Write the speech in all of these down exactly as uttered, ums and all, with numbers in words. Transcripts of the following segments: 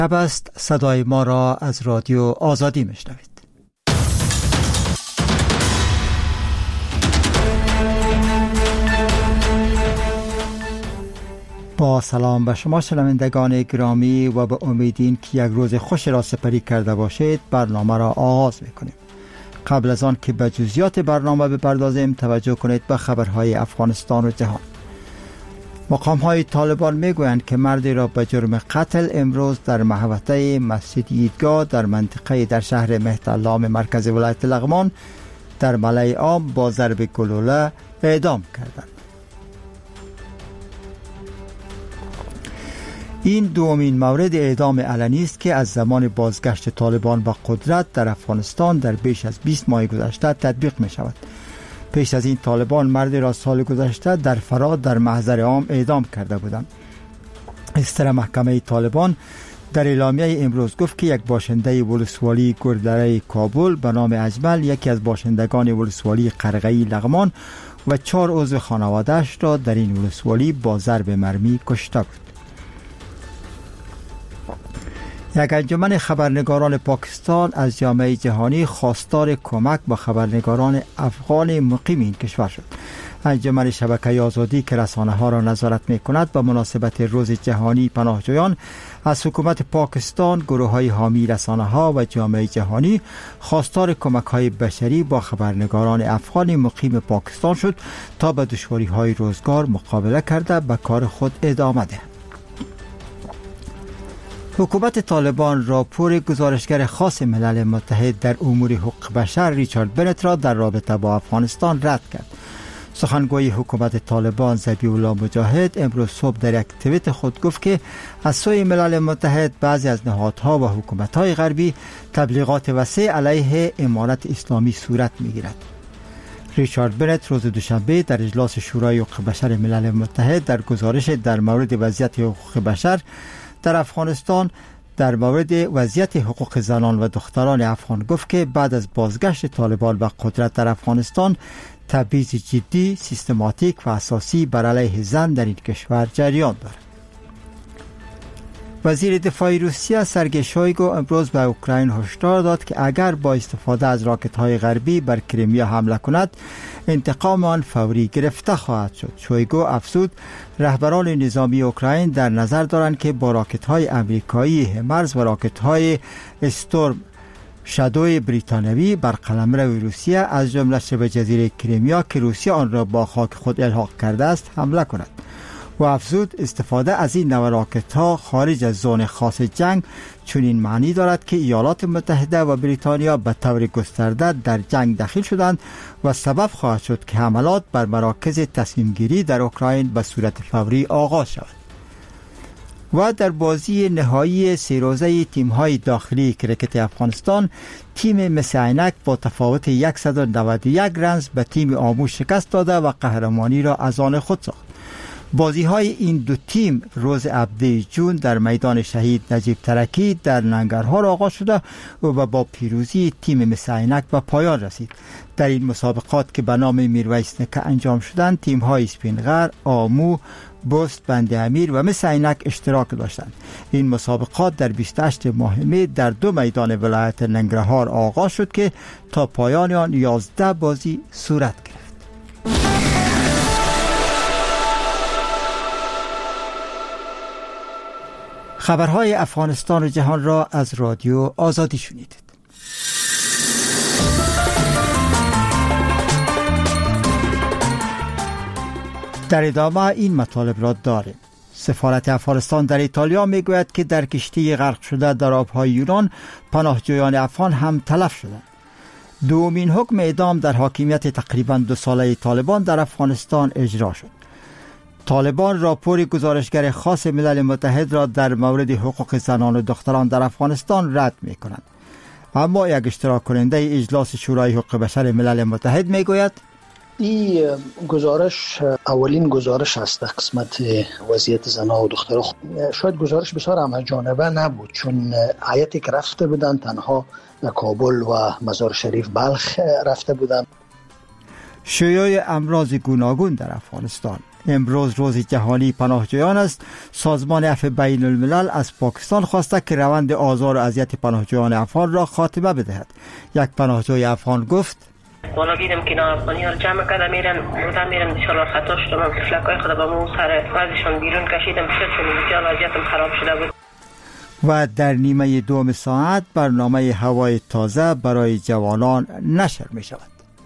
شب است، صدای ما را از رادیو آزادی میشنوید. با سلام به شما شنوندگان گرامی و به امیدین که یک روز خوش را سپری کرده باشید، برنامه را آغاز میکنیم. قبل از آن که به جزئیات برنامه بپردازیم، توجه کنید به خبرهای افغانستان و جهان. مقام‌های طالبان میگویند که مردی را به جرم قتل امروز در محوطه مسجد عیدگاه در منطقه در شهر مهترلام مرکز ولایت لغمان در ملأ عام با ضرب گلوله اعدام کردند. این دومین مورد اعدام علنی است که از زمان بازگشت طالبان به قدرت در افغانستان در بیش از بیست ماه گذشته تطبیق می شود. پیش از این طالبان مردی را سال گذشته در فراد در محضر عام اعدام کرده بودند. استر محکمه طالبان در اعلامیه امروز گفت که یک باشنده ولسوالی گردره کابل به نام اجمل، یکی از باشندگان ولسوالی قرغه‌ای لغمان و چهار عضو خانواده‌اش را در این ولسوالی با ضرب مرمی کشته بود. یک انجمن خبرنگاران پاکستان از جامعه جهانی خواستار کمک با خبرنگاران افغان مقیم این کشور شد. انجمن شبکه آزادی که رسانه ها را نظارت می کند به مناسبت روز جهانی پناهجویان از حکومت پاکستان، گروه های حامی رسانه ها و جامعه جهانی خواستار کمک های بشری با خبرنگاران افغان مقیم پاکستان شد تا به دشواری های روزگار مقابله کرده به کار خود ادامه دهند. حکومت طالبان راپور گزارشگر خاص ملل متحد در امور حقوق بشر ریچارد بنت را در رابطه با افغانستان رد کرد. سخنگوی حکومت طالبان ذبیح الله مجاهد امروز صبح در یک توییت خود گفت که از سوی ملل متحد بعضی از نهادها و حکومت‌های غربی تبلیغات وسیع علیه امارت اسلامی صورت می‌گیرد. ریچارد بنت روز دوشنبه در اجلاس شورای حقوق بشر ملل متحد در گزارش در مورد وضعیت حقوق بشر در افغانستان در مورد وضعیت حقوق زنان و دختران افغان گفت که بعد از بازگشت طالبان به قدرت در افغانستان تبعیض جدی، سیستماتیک و اساسی بر علیه زن در این کشور جریان دارد. وزیر دفاع روسیه سرگئی شویگو امروز به اوکراین هشدار داد که اگر با استفاده از راکت‌های غربی بر کریمیا حمله کند، انتقام آن فوری گرفته خواهد شد. شویگو افزود رهبران نظامی اوکراین در نظر دارند که با راکت‌های آمریکایی همرز و راکت‌های استورم شادوی بریتانیایی بر قلمرو روسیه از جمله شبه جزیره کریمیا که روسیه آن را با خاک خود الحاق کرده است حمله کند. و افزود استفاده از این نوع راکت‌ها خارج از زون خاص جنگ چنین معنی دارد که ایالات متحده و بریتانیا به طور گسترده در جنگ دخیل شدند و سبب خواهد شد که حملات بر مراکز تصمیم گیری در اوکراین به صورت فوری آغاز شود. و در بازی نهایی سه روزه تیم‌های داخلی کرکت افغانستان، تیم مس عینک با تفاوت صد و نود و یک رنز به تیم آمو شکست داده و قهرمانی را از آن خود ساخت. بازی های این دو تیم روز هفدهم ژوئن در میدان شهید نجیب ترکی در ننگرهار آغاز شده و با پیروزی تیم مس عینک به پایان رسید. در این مسابقات که به نام میرویس نکه انجام شدند، تیم های اسپینغر، آمو، بست، بند امیر و مس عینک اشتراک داشتند. این مسابقات در بیست و هشتم ماه می در دو میدان ولایت ننگرهار آغاز شد که تا پایان آن یازده بازی صورت گرفت. خبرهای افغانستان و جهان را از رادیو آزادی شنیدید. در ادامه این مطالب را داریم. سفارت افغانستان در ایتالیا میگوید که در کشتی غرق شده در آبهای یونان پناهجویان افغان هم تلف شدند. دومین حکم اعدام در حاکمیت تقریباً دو ساله طالبان در افغانستان اجرا شد. طالبان راپور گزارشگر خاص ملل متحد را در مورد حقوق زنان و دختران در افغانستان رد می کنند. اما یک اشتراک کننده اجلاس شورای حقوق بشر ملل متحد می گوید این گزارش اولین گزارش است در قسمت وضعیت زنان و دختران. شاید گزارش بسیار همه‌جانبه نبود، چون هیئتی که رفته بودند تنها در کابل و مزار شریف بلخ رفته بودند. شیوع امراض گوناگون در افغانستان. امروز روز جهانی پناهجویان است. سازمان عفو بین الملل از پاکستان خواسته که روند آزار و اذیت پناهجویان افغان را خاتمه بدهد. یک پناهجوی افغان گفت: بالا دیدم که اینا افغانی ها جمع کرده میرن بودن میرن انشالله خطا شدم هم تفلکای خود با مو سر وزشان بیرون کشیدم شد چون بسیار وضعیتم خراب شده بود. و در نیمه دوم ساعت برنامه هوای تازه برای جوانان نشر می شود.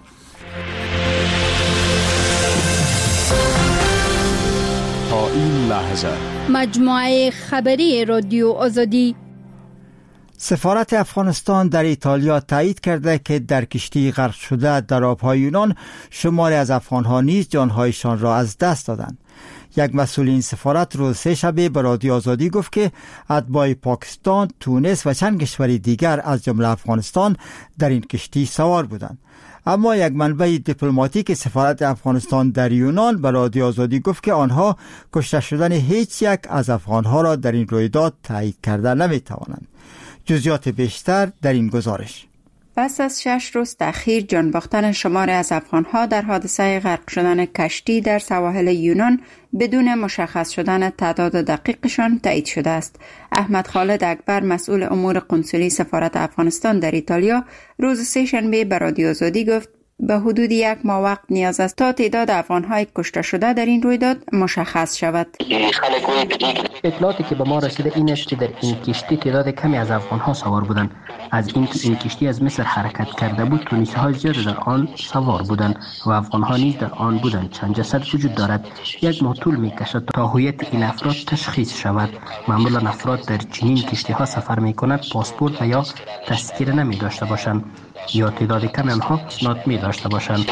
تا این لحظه مجموعه خبری رادیو آزادی. سفارت افغانستان در ایتالیا تایید کرده که در کشتی غرق شده در آبهای یونان شماری از افغانها نیز جانهایشان را از دست دادند. یک مسئول این سفارت روز سه شنبه به رادیو آزادی گفت که اتباع پاکستان، تونس و چند کشور دیگر از جمله افغانستان در این کشتی سوار بودند. اما یک منبع دیپلماتیک سفارت افغانستان در یونان به رادیو آزادی گفت که آنها کشته شدن هیچ یک از افغانها را در این رویداد تایید کرده نمی توانند. جزئیات بیشتر در این گزارش. پس از شش روز تأخیر جان باختن شماری از افغانها در حادثه غرق شدن کشتی در سواحل یونان بدون مشخص شدن تعداد دقیقشان تایید شده است. احمد خالد اکبر مسئول امور قنصلی سفارت افغانستان در ایتالیا روز سه شنبه به رادیو آزادی گفت به حدود یک ماه وقت نیاز است تا تعداد افغان‌های کشته شده در این رویداد مشخص شود. اطلاعاتی که به ما رسیده این است که در این کشتی تعداد کمی از افغان‌ها سوار بودند. از این این کشتی از مصر حرکت کرده بود، تونسی‌های زیاد در آن سوار بودند و افغان‌ها نیز در آن بودند. چند جسد وجود دارد. یک ماه طول می‌کشد تا هویت این افراد تشخیص شود. معمولا افراد در چنین کشتی‌ها سفر می‌کنند پاسپورت و یا تذکره نمی داشته باشند یا تعداد کم آنها اسناد می داشته باشند.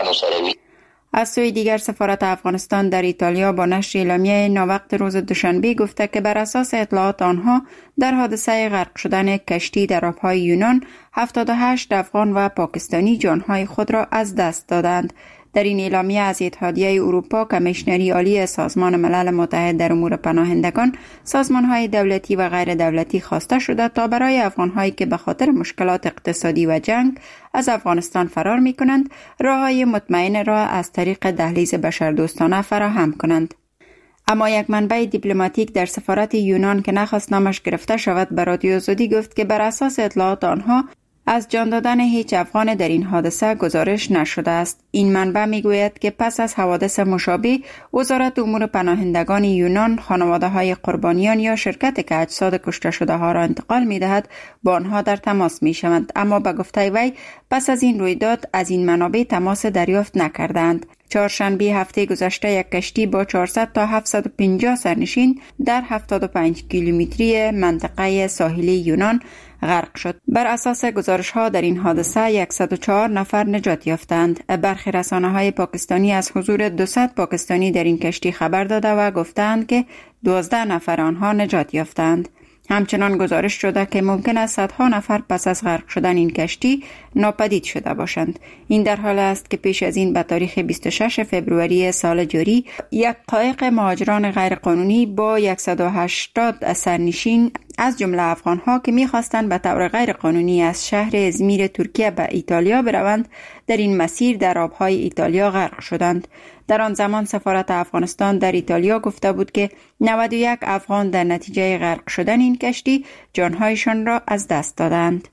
از سوی دیگر سفارت افغانستان در ایتالیا با نشر اعلامیه ناوقت روز دوشنبه گفته که بر اساس اطلاعات آنها در حادثه غرق شدن کشتی در آبهای یونان هفتاد و هشت افغان و پاکستانی جانهای خود را از دست دادند. در این اعلامیه از اتحادیه اروپا، کمیشنری عالی سازمان ملل متحد در امور پناهندگان، سازمان‌های دولتی و غیر دولتی خواسته شده تا برای افغان‌هایی که به خاطر مشکلات اقتصادی و جنگ از افغانستان فرار می‌کنند، راه‌های مطمئن را از طریق دهلیز بشردوستانه فراهم کنند. اما یک منبع دیپلماتیک در سفارت یونان که نخواست نامش گرفته شود به رادیو آزادی گفت که بر اساس اطلاعات آنها از جان دادن هیچ افغان در این حادثه گزارش نشده است. این منبع میگوید که پس از حوادث مشابه وزارت امور پناهندگان یونان خانواده های قربانیان یا شرکت که اجساد کشته شده ها را انتقال میدهد با آنها در تماس می شوند، اما به گفته وی پس از این رویداد از این منابع تماس دریافت نکردند. چهارشنبه هفته گذشته یک کشتی با چهارصد تا هفتصد و پنجاه سرنشین در هفتاد و پنج کیلومتری منطقه ساحلی یونان غرق شد. بر اساس گزارش ها در این حادثه صد و چهار نفر نجات یافتند. برخی رسانه های پاکستانی از حضور دویست پاکستانی در این کشتی خبر داده و گفتند که دوازده نفر آنها نجات یافتند. همچنان گزارش شده که ممکن است صدها نفر پس از غرق شدن این کشتی ناپدید شده باشند. این در حال است که پیش از این به تاریخ بیست و شش فوریه سال جاری یک قایق مهاجران غیرقانونی با صد و هشتاد سرنشین از جمله افغان‌ها که می‌خواستند به طور غیرقانونی از شهر ازمیر ترکیه به ایتالیا بروند در این مسیر در آب‌های ایتالیا غرق شدند. در آن زمان سفارت افغانستان در ایتالیا گفته بود که نود و یک افغان در نتیجه غرق شدن این کشتی جانهایشان را از دست دادند.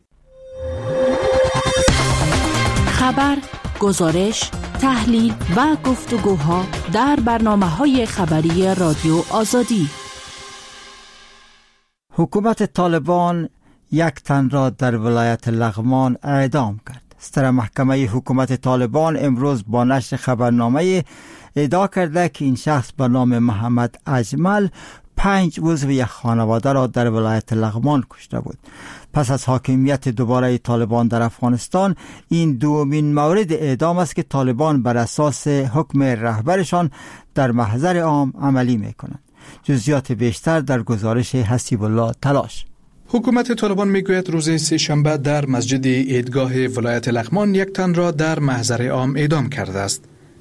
خبر، گزارش، تحلیل و گفتگوها در برنامه‌های خبری رادیو آزادی. حکومت طالبان یک تن را در ولایت لغمان اعدام کرد. ستر محکمه حکومت طالبان امروز با نشر خبرنامه ادعا کرده که این شخص به نام محمد اجمل پنج عضو یک خانواده را در ولایت لغمان کشته بود. پس از حاکمیت دوباره طالبان در افغانستان این دومین مورد اعدام است که طالبان بر اساس حکم رهبرشان در محضر عام عملی می‌کنند. جزئیات بیشتر در گزارش حسیب الله تلاش. حکومت طالبان میگوید روز سه شنبه در مسجد عیدگاه ولایت لغمان یک تن را در محضر عام اعدام کرده است.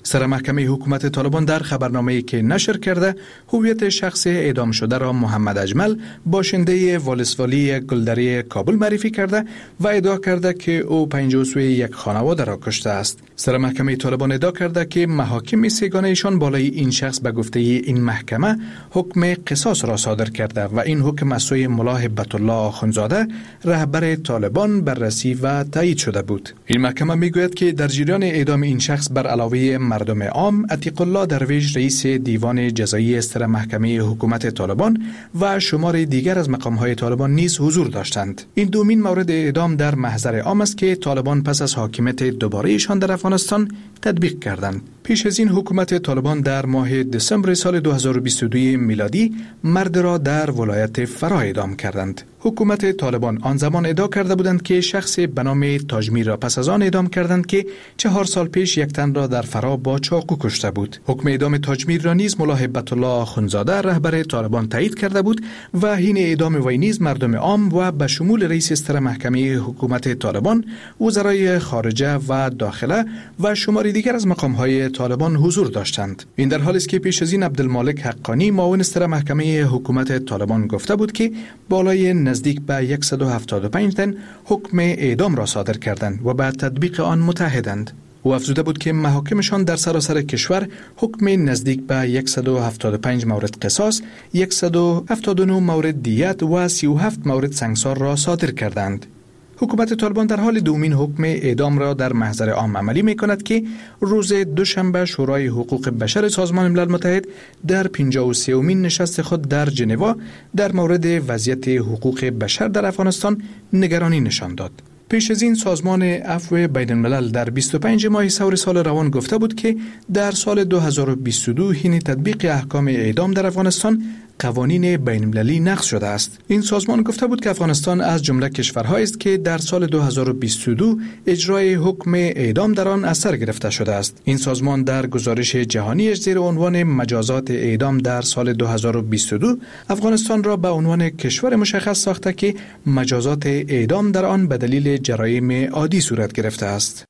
سرمحکمه حکومت طالبان در خبرنامه‌ای که نشر کرده هویت شخص اعدام شده را محمد اجمل باشنده ولسوالی گلدره کابل معرفی کرده و ادعا کرده که او پنج عضو یک خانواده را کشته است. سرمحکمه طالبان ادعا کرده که محاکم سگانه ایشان بالای این شخص به گفته این محکمه حکم قصاص را صادر کرده و این حکم از سوی ملا هبت الله آخوندزاده رهبر طالبان بررسی و تایید شده بود. این محکمه میگوید که در جریان اعدام این شخص بر علاوه مردم عام، عتیق الله درویش رئیس دیوان جزایی سرمحکمه حکومت طالبان و شمار دیگر از مقام‌های طالبان نیز حضور داشتند. این دومین مورد اعدام در محضر عام است که طالبان پس از حاکمیت دوباره ایشان در افغانستان تطبیق کردند. پیش از این حکومت طالبان در ماه دسامبر سال دو هزار و بیست و دو میلادی مرد را در ولایت فرا اعدام کردند. حکومت طالبان آن زمان ادعا کرده بودند که شخص به نام تاجمیر را پس از آن اعدام کردند که چهار سال پیش یک تن را در فرا با چاقو کشته بود. حکم اعدام تاجمیر را نیز ملا هبت الله آخوندزاده رهبر طالبان تایید کرده بود و حین اعدام وی نیز مردم عام و به شمول رئیس سرمحکمه حکومت طالبان، وزرای خارجه و داخله و شماری دیگر از مقام‌های طالبان حضور داشتند. این در حالی است که پیش از این عبدالمالک حقانی معاون سرمحکمه حکومت طالبان گفته بود که بالای نزدیک به صد و هفتاد و پنج تن حکم اعدام را صادر کردند و به تطبیق آن متحدند. او افزوده بود که محاکمشان در سراسر کشور حکم نزدیک به صد و هفتاد و پنج مورد قصاص، صد و هفتاد و نه مورد دیت و سی و هفت مورد سنگسار را صادر کردند. حکومت طالبان در حال دومین حکم اعدام را در محضر عام عملی می کند که روز دوشنبه شورای حقوق بشر سازمان ملل متحد در پنجاه و سومین نشست خود در ژنو در مورد وضعیت حقوق بشر در افغانستان نگرانی نشان داد. پیش از این سازمان عفو بین الملل در بیست و پنج ماه ثور سال روان گفته بود که در سال دو هزار و بیست و دو حین تطبیق احکام اعدام در افغانستان قوانین بین المللی نقض شده است. این سازمان گفته بود که افغانستان از جمله کشورهایی است که در سال دو هزار و بیست و دو اجرای حکم اعدام در آن از سر گرفته شده است. این سازمان در گزارش جهانی زیر عنوان مجازات اعدام در سال دو هزار و بیست و دو افغانستان را به عنوان کشور مشخص ساخته که مجازات اعدام در آن به دلیل جرایم عادی صورت گرفته است.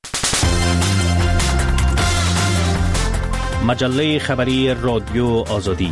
مجله خبری رادیو آزادی.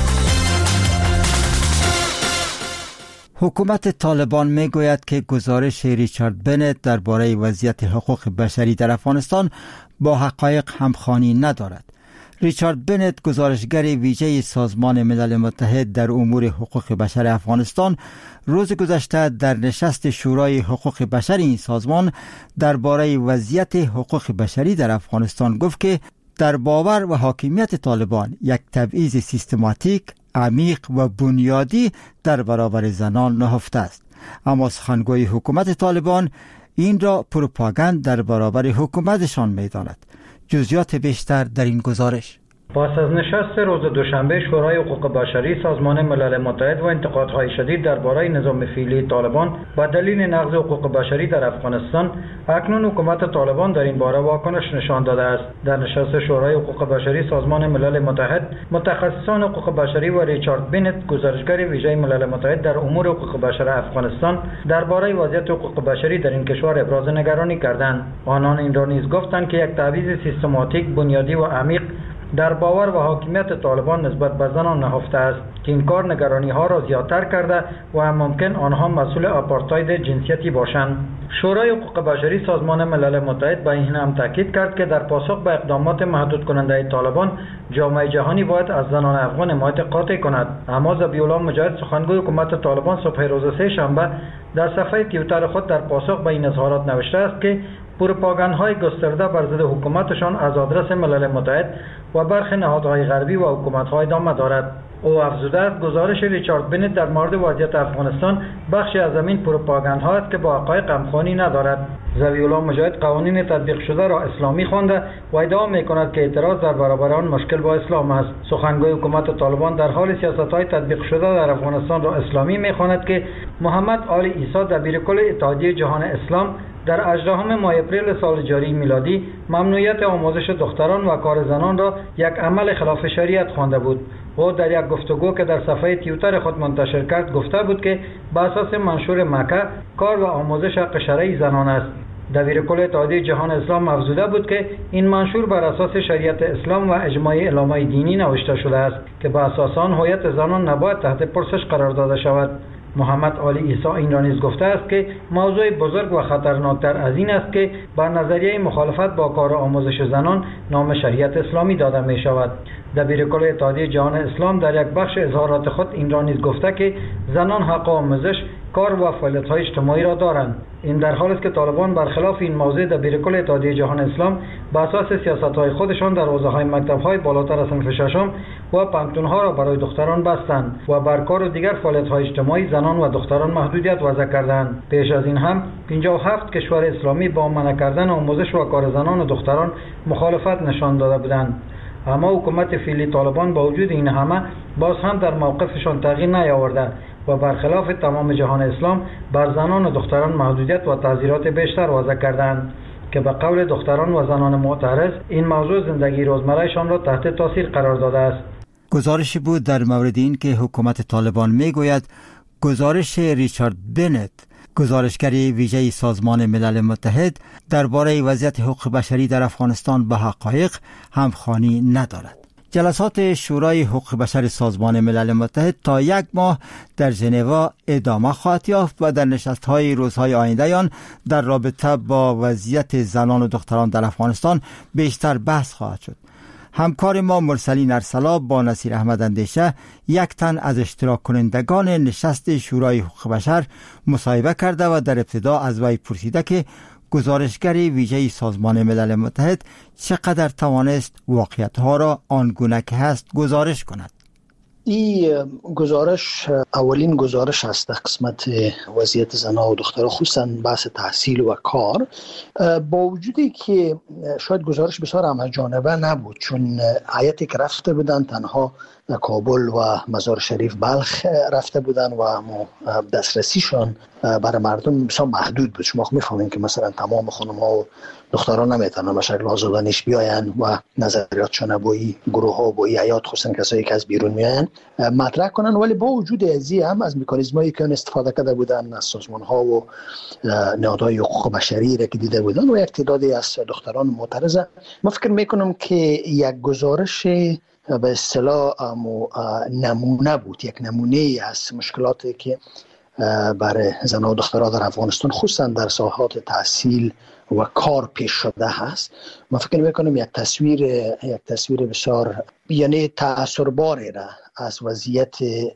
حکومت طالبان می گوید که گزارش ریچارد بنت درباره وضعیت حقوق بشری در افغانستان با حقایق همخوانی ندارد. ریچارد بنت، گزارشگر ویژه سازمان ملل متحد در امور حقوق بشر افغانستان، روز گذشته در نشست شورای حقوق بشر این سازمان درباره وضعیت حقوق بشری در افغانستان گفت که در باور و حاکمیت طالبان یک تبعیض سیستماتیک، عمیق و بنیادی در برابر زنان نهفته است. اما سخنگوی حکومت طالبان این را پروپاگاند در برابر حکومتشان می‌داند. جزئیات بیشتر در این گزارش. پس از نشست روز دوشنبه شورای حقوق بشری سازمان ملل متحد و انتقادهای شدید درباره نظام فعلی طالبان با دلیل نقض حقوق بشری در افغانستان، اکنون حکومت طالبان در این باره واکنش نشان داده است. در نشست شورای حقوق بشری سازمان ملل متحد، متخصصان حقوق بشری و ریچارد بنت، گزارشگر ویژه ملل متحد در امور حقوق بشر افغانستان، درباره وضعیت حقوق بشری در این کشور ابراز نگرانی کردند. آنان این را نیز گفتند که یک تبعیض سیستماتیک، بنیادی و عمیق در باور و حاکمیت طالبان نسبت به زنان نهفته است که این کار نگرانی ها را زیادتر کرده و هم ممکن آنها مسئول آپارتاید جنسیتی باشند. شورای حقوق بشری سازمان ملل متحد به این هم تاکید کرد که در پاسخ به اقدامات محدود کننده طالبان، جامعه جهانی باید از زنان افغان حمایت قاطع کند. اما ذبیح الله مجاهد، سخنگوی حکومت طالبان، صبح روز سه شنبه در صفحه توییتر خود در پاسخ به این اظهارات نوشته است که پروپاگاندهای گسترده بر ضد حکومتشان از آدرس ملل متحد و برخی نهادهای غربی و حکومت‌ها ادامه دارد. او افزوده است گزارش ریچارد بنت در مورد وضعیت افغانستان بخشی از همین پروپاگاندها است که با حقایق همخوانی ندارد. ذبیح الله مجاهد قوانین تطبیق شده را اسلامی خوانده و ادعا می‌کند که اعتراض در برابر آن مشکل با اسلام است. سخنگوی حکومت طالبان در حال سیاست‌های تطبیق شده در افغانستان را اسلامی می‌خواند که محمد آل عیسی، دبیرکل اتحادیه جهان اسلام، در هجدهم ماه اپریل سال جاری میلادی ممنوعیت آموزش دختران و کار زنان را یک عمل خلاف شریعت خوانده بود. او در یک گفتگو که در صفحه توییتر خود منتشر کرد گفته بود که بر اساس منشور مکه کار و آموزش حق شرعی زنان است. دبیر کل اتحادیه جهان اسلام افزوده بود که این منشور بر اساس شریعت اسلام و اجماع علمای دینی نوشته شده است که به اساس آن هویت زنان نباید تحت پرسش قرار داده شود. محمد علی عیسی این را نیز گفته است که موضوع بزرگ و خطرناکتر از این است که با نظریه مخالفت با کار آموزش زنان نام شریعت اسلامی داده می شود. دبیر کل اتحادیه جهان اسلام در یک بخش اظهارات خود این را نیز گفته که زنان حق آموزش، کار و فعالیت‌های اجتماعی را دارند. این در حالی است که طالبان برخلاف این موضوع دبیر کل اتحادیه جهان اسلام به اساس سیاست‌های خودشان در حوزه‌های مکتب‌های بالاتر از صنف ششم و پانتون‌ها را برای دختران بستند و بر کار و دیگر فعالیت‌های اجتماعی زنان و دختران محدودیت وضع کردند. پیش از این هم پنجاه و هفت کشور اسلامی با منع کردن آموزش و کار زنان و دختران مخالفت نشان داده بودند. اما حکومت فعلی طالبان با وجود این همه باز هم در موقفشان تغییر نیاورده و برخلاف تمام جهان اسلام بر زنان و دختران محدودیت و تعزیرات بیشتر وضع کردند که به قول دختران و زنان معترض این موضوع زندگی روزمرهشان را تحت تاثیر قرار داده است. گزارشی بود در مورد این که حکومت طالبان میگوید گزارش ریچارد بنت، گزارشگر ویژه سازمان ملل متحد درباره وضعیت حقوق بشری در افغانستان به حقایق همخوانی ندارد. جلسات شورای حقوق بشر سازمان ملل متحد تا یک ماه در ژنو ادامه خواهد یافت و در نشست‌های روزهای آینده آن در رابطه با وضعیت زنان و دختران در افغانستان بیشتر بحث خواهد شد. همکار ما مرسلین ارسلا با نصیر احمد اندیشه یک تن از اشتراک کنندگان نشست شورای حقوق بشر مصاحبه کرده و در ابتدا از وی پرسیده که گزارشگر ویژه سازمان ملل متحد چقدر توانست واقعیت‌ها را آنگونه که هست گزارش کند. این گزارش اولین گزارش است در قسمت وضعیت زنان و دختران، خصوصا بحث تحصیل و کار، با وجودی که شاید گزارش بسیار همه‌جانبه نبود، چون هیئتی که رفته بودن تنها کابل و مزار شریف بلخ رفته بودن و دسترسیشان برای مردم بسیار محدود بود. شما میفهمین که مثلا تمام خانم‌ها و دختران نمیتونن به شکل آزادانش بیاین و نظریاتشون با این گروه ها با این حیات، خصوصا کسایی که از بیرون میاین، مطرح کنن. ولی با وجود ازی هم از مکانیزمایی که استفاده کرده بودن از سازمان ها و نهادهای حقوق بشری را که دیده بودن و یک تعدادی از دختران معترضه، ما فکر میکنم که یک گزارش به اصطلاح نمونه بود، یک نمونه از مشکلاتی که برای زنان و دختران در افغانستان خصوصا در ساحات تحصیل و کار پیش شده هست. من فکر میکنم یک تصویر یک تصویر بسیار یعنی تأثیرباری را از وضعیت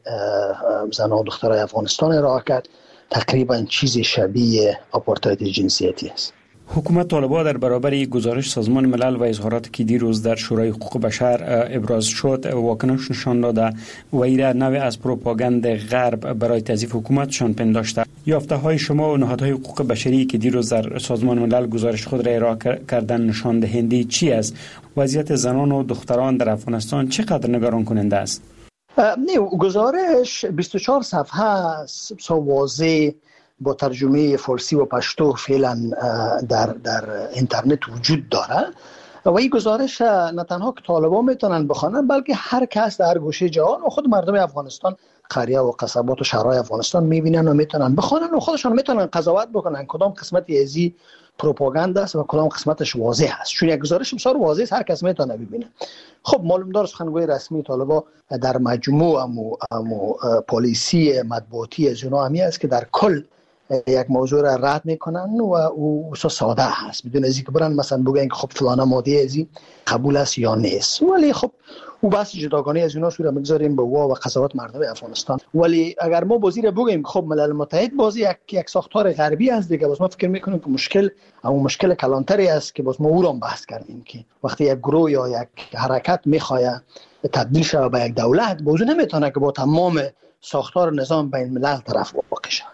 زنان و دختران افغانستان ارائه کرد. تقریبا چیزی شبیه آپارتاید جنسیتی است. حکومت طالبان در برابر گزارش سازمان ملل و اظهاراتی که دیروز در شورای حقوق بشر ابراز شد واکنش نشان داده و ایره نوع از پروپاگاند غرب برای تضعیف حکومتشان پنداشته. یافته های شما و نهادهای حقوق بشری که دیروز در سازمان ملل گزارش خود را ارائه کردن نشان دهنده چی است؟ وضعیت زنان و دختران در افغانستان چقدر نگران کننده است؟ نه، گزارش بیست و چهار صفحه است، بسیار واضح با ترجمه فارسی و پشتو فعلا در در اینترنت وجود داره و این گزارش نه تنها که طالبان میتونن بخوانن بلکه هر کس در هر گوشه جهان و خود مردم افغانستان، قریه و قصبات و شهرهای افغانستان میبینن و میتونن بخوانن و خودشان میتونن قضاوت بکنن کدام قسمتی ازی پروپاگاندا است و کدام قسمتش واضح است، چون یک گزارش بسیار واضح است، هر کس میتونه ببینه. خب معلوم دار سخنگوی رسمی طالبان در مجموع امو امو پالیسی مطبوعاتی از اونها همی است که در کل یک موضوع را رد میکنن و او ساده هست، بدون از اینکه برن مثلا بگن که خب فلانه ماده ازی قبول است یا نیست. ولی خب او بحث جداگانه از اینا صورت میگذاریم به وا و قضاوت مردم افغانستان. ولی اگر ما بازی را بگیم خب ملل متحد بازی یک یک ساختار غربی است دیگه، باز ما فکر میکنیم که مشکل اما مشکل کلانتری است که باز ما او را بحث کردیم که وقتی یک گروه یا یک حرکت میخواد تبدیل شه به یک دولت، باز نمیتونه که با تمام ساختار نظام بین الملل طرف واقع شه.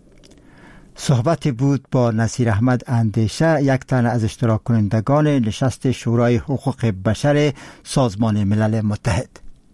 صحبتی بود با نصیر احمد اندیشه، یک تن از اشتراک کنندگان نشست شورای حقوق بشر سازمان ملل متحد.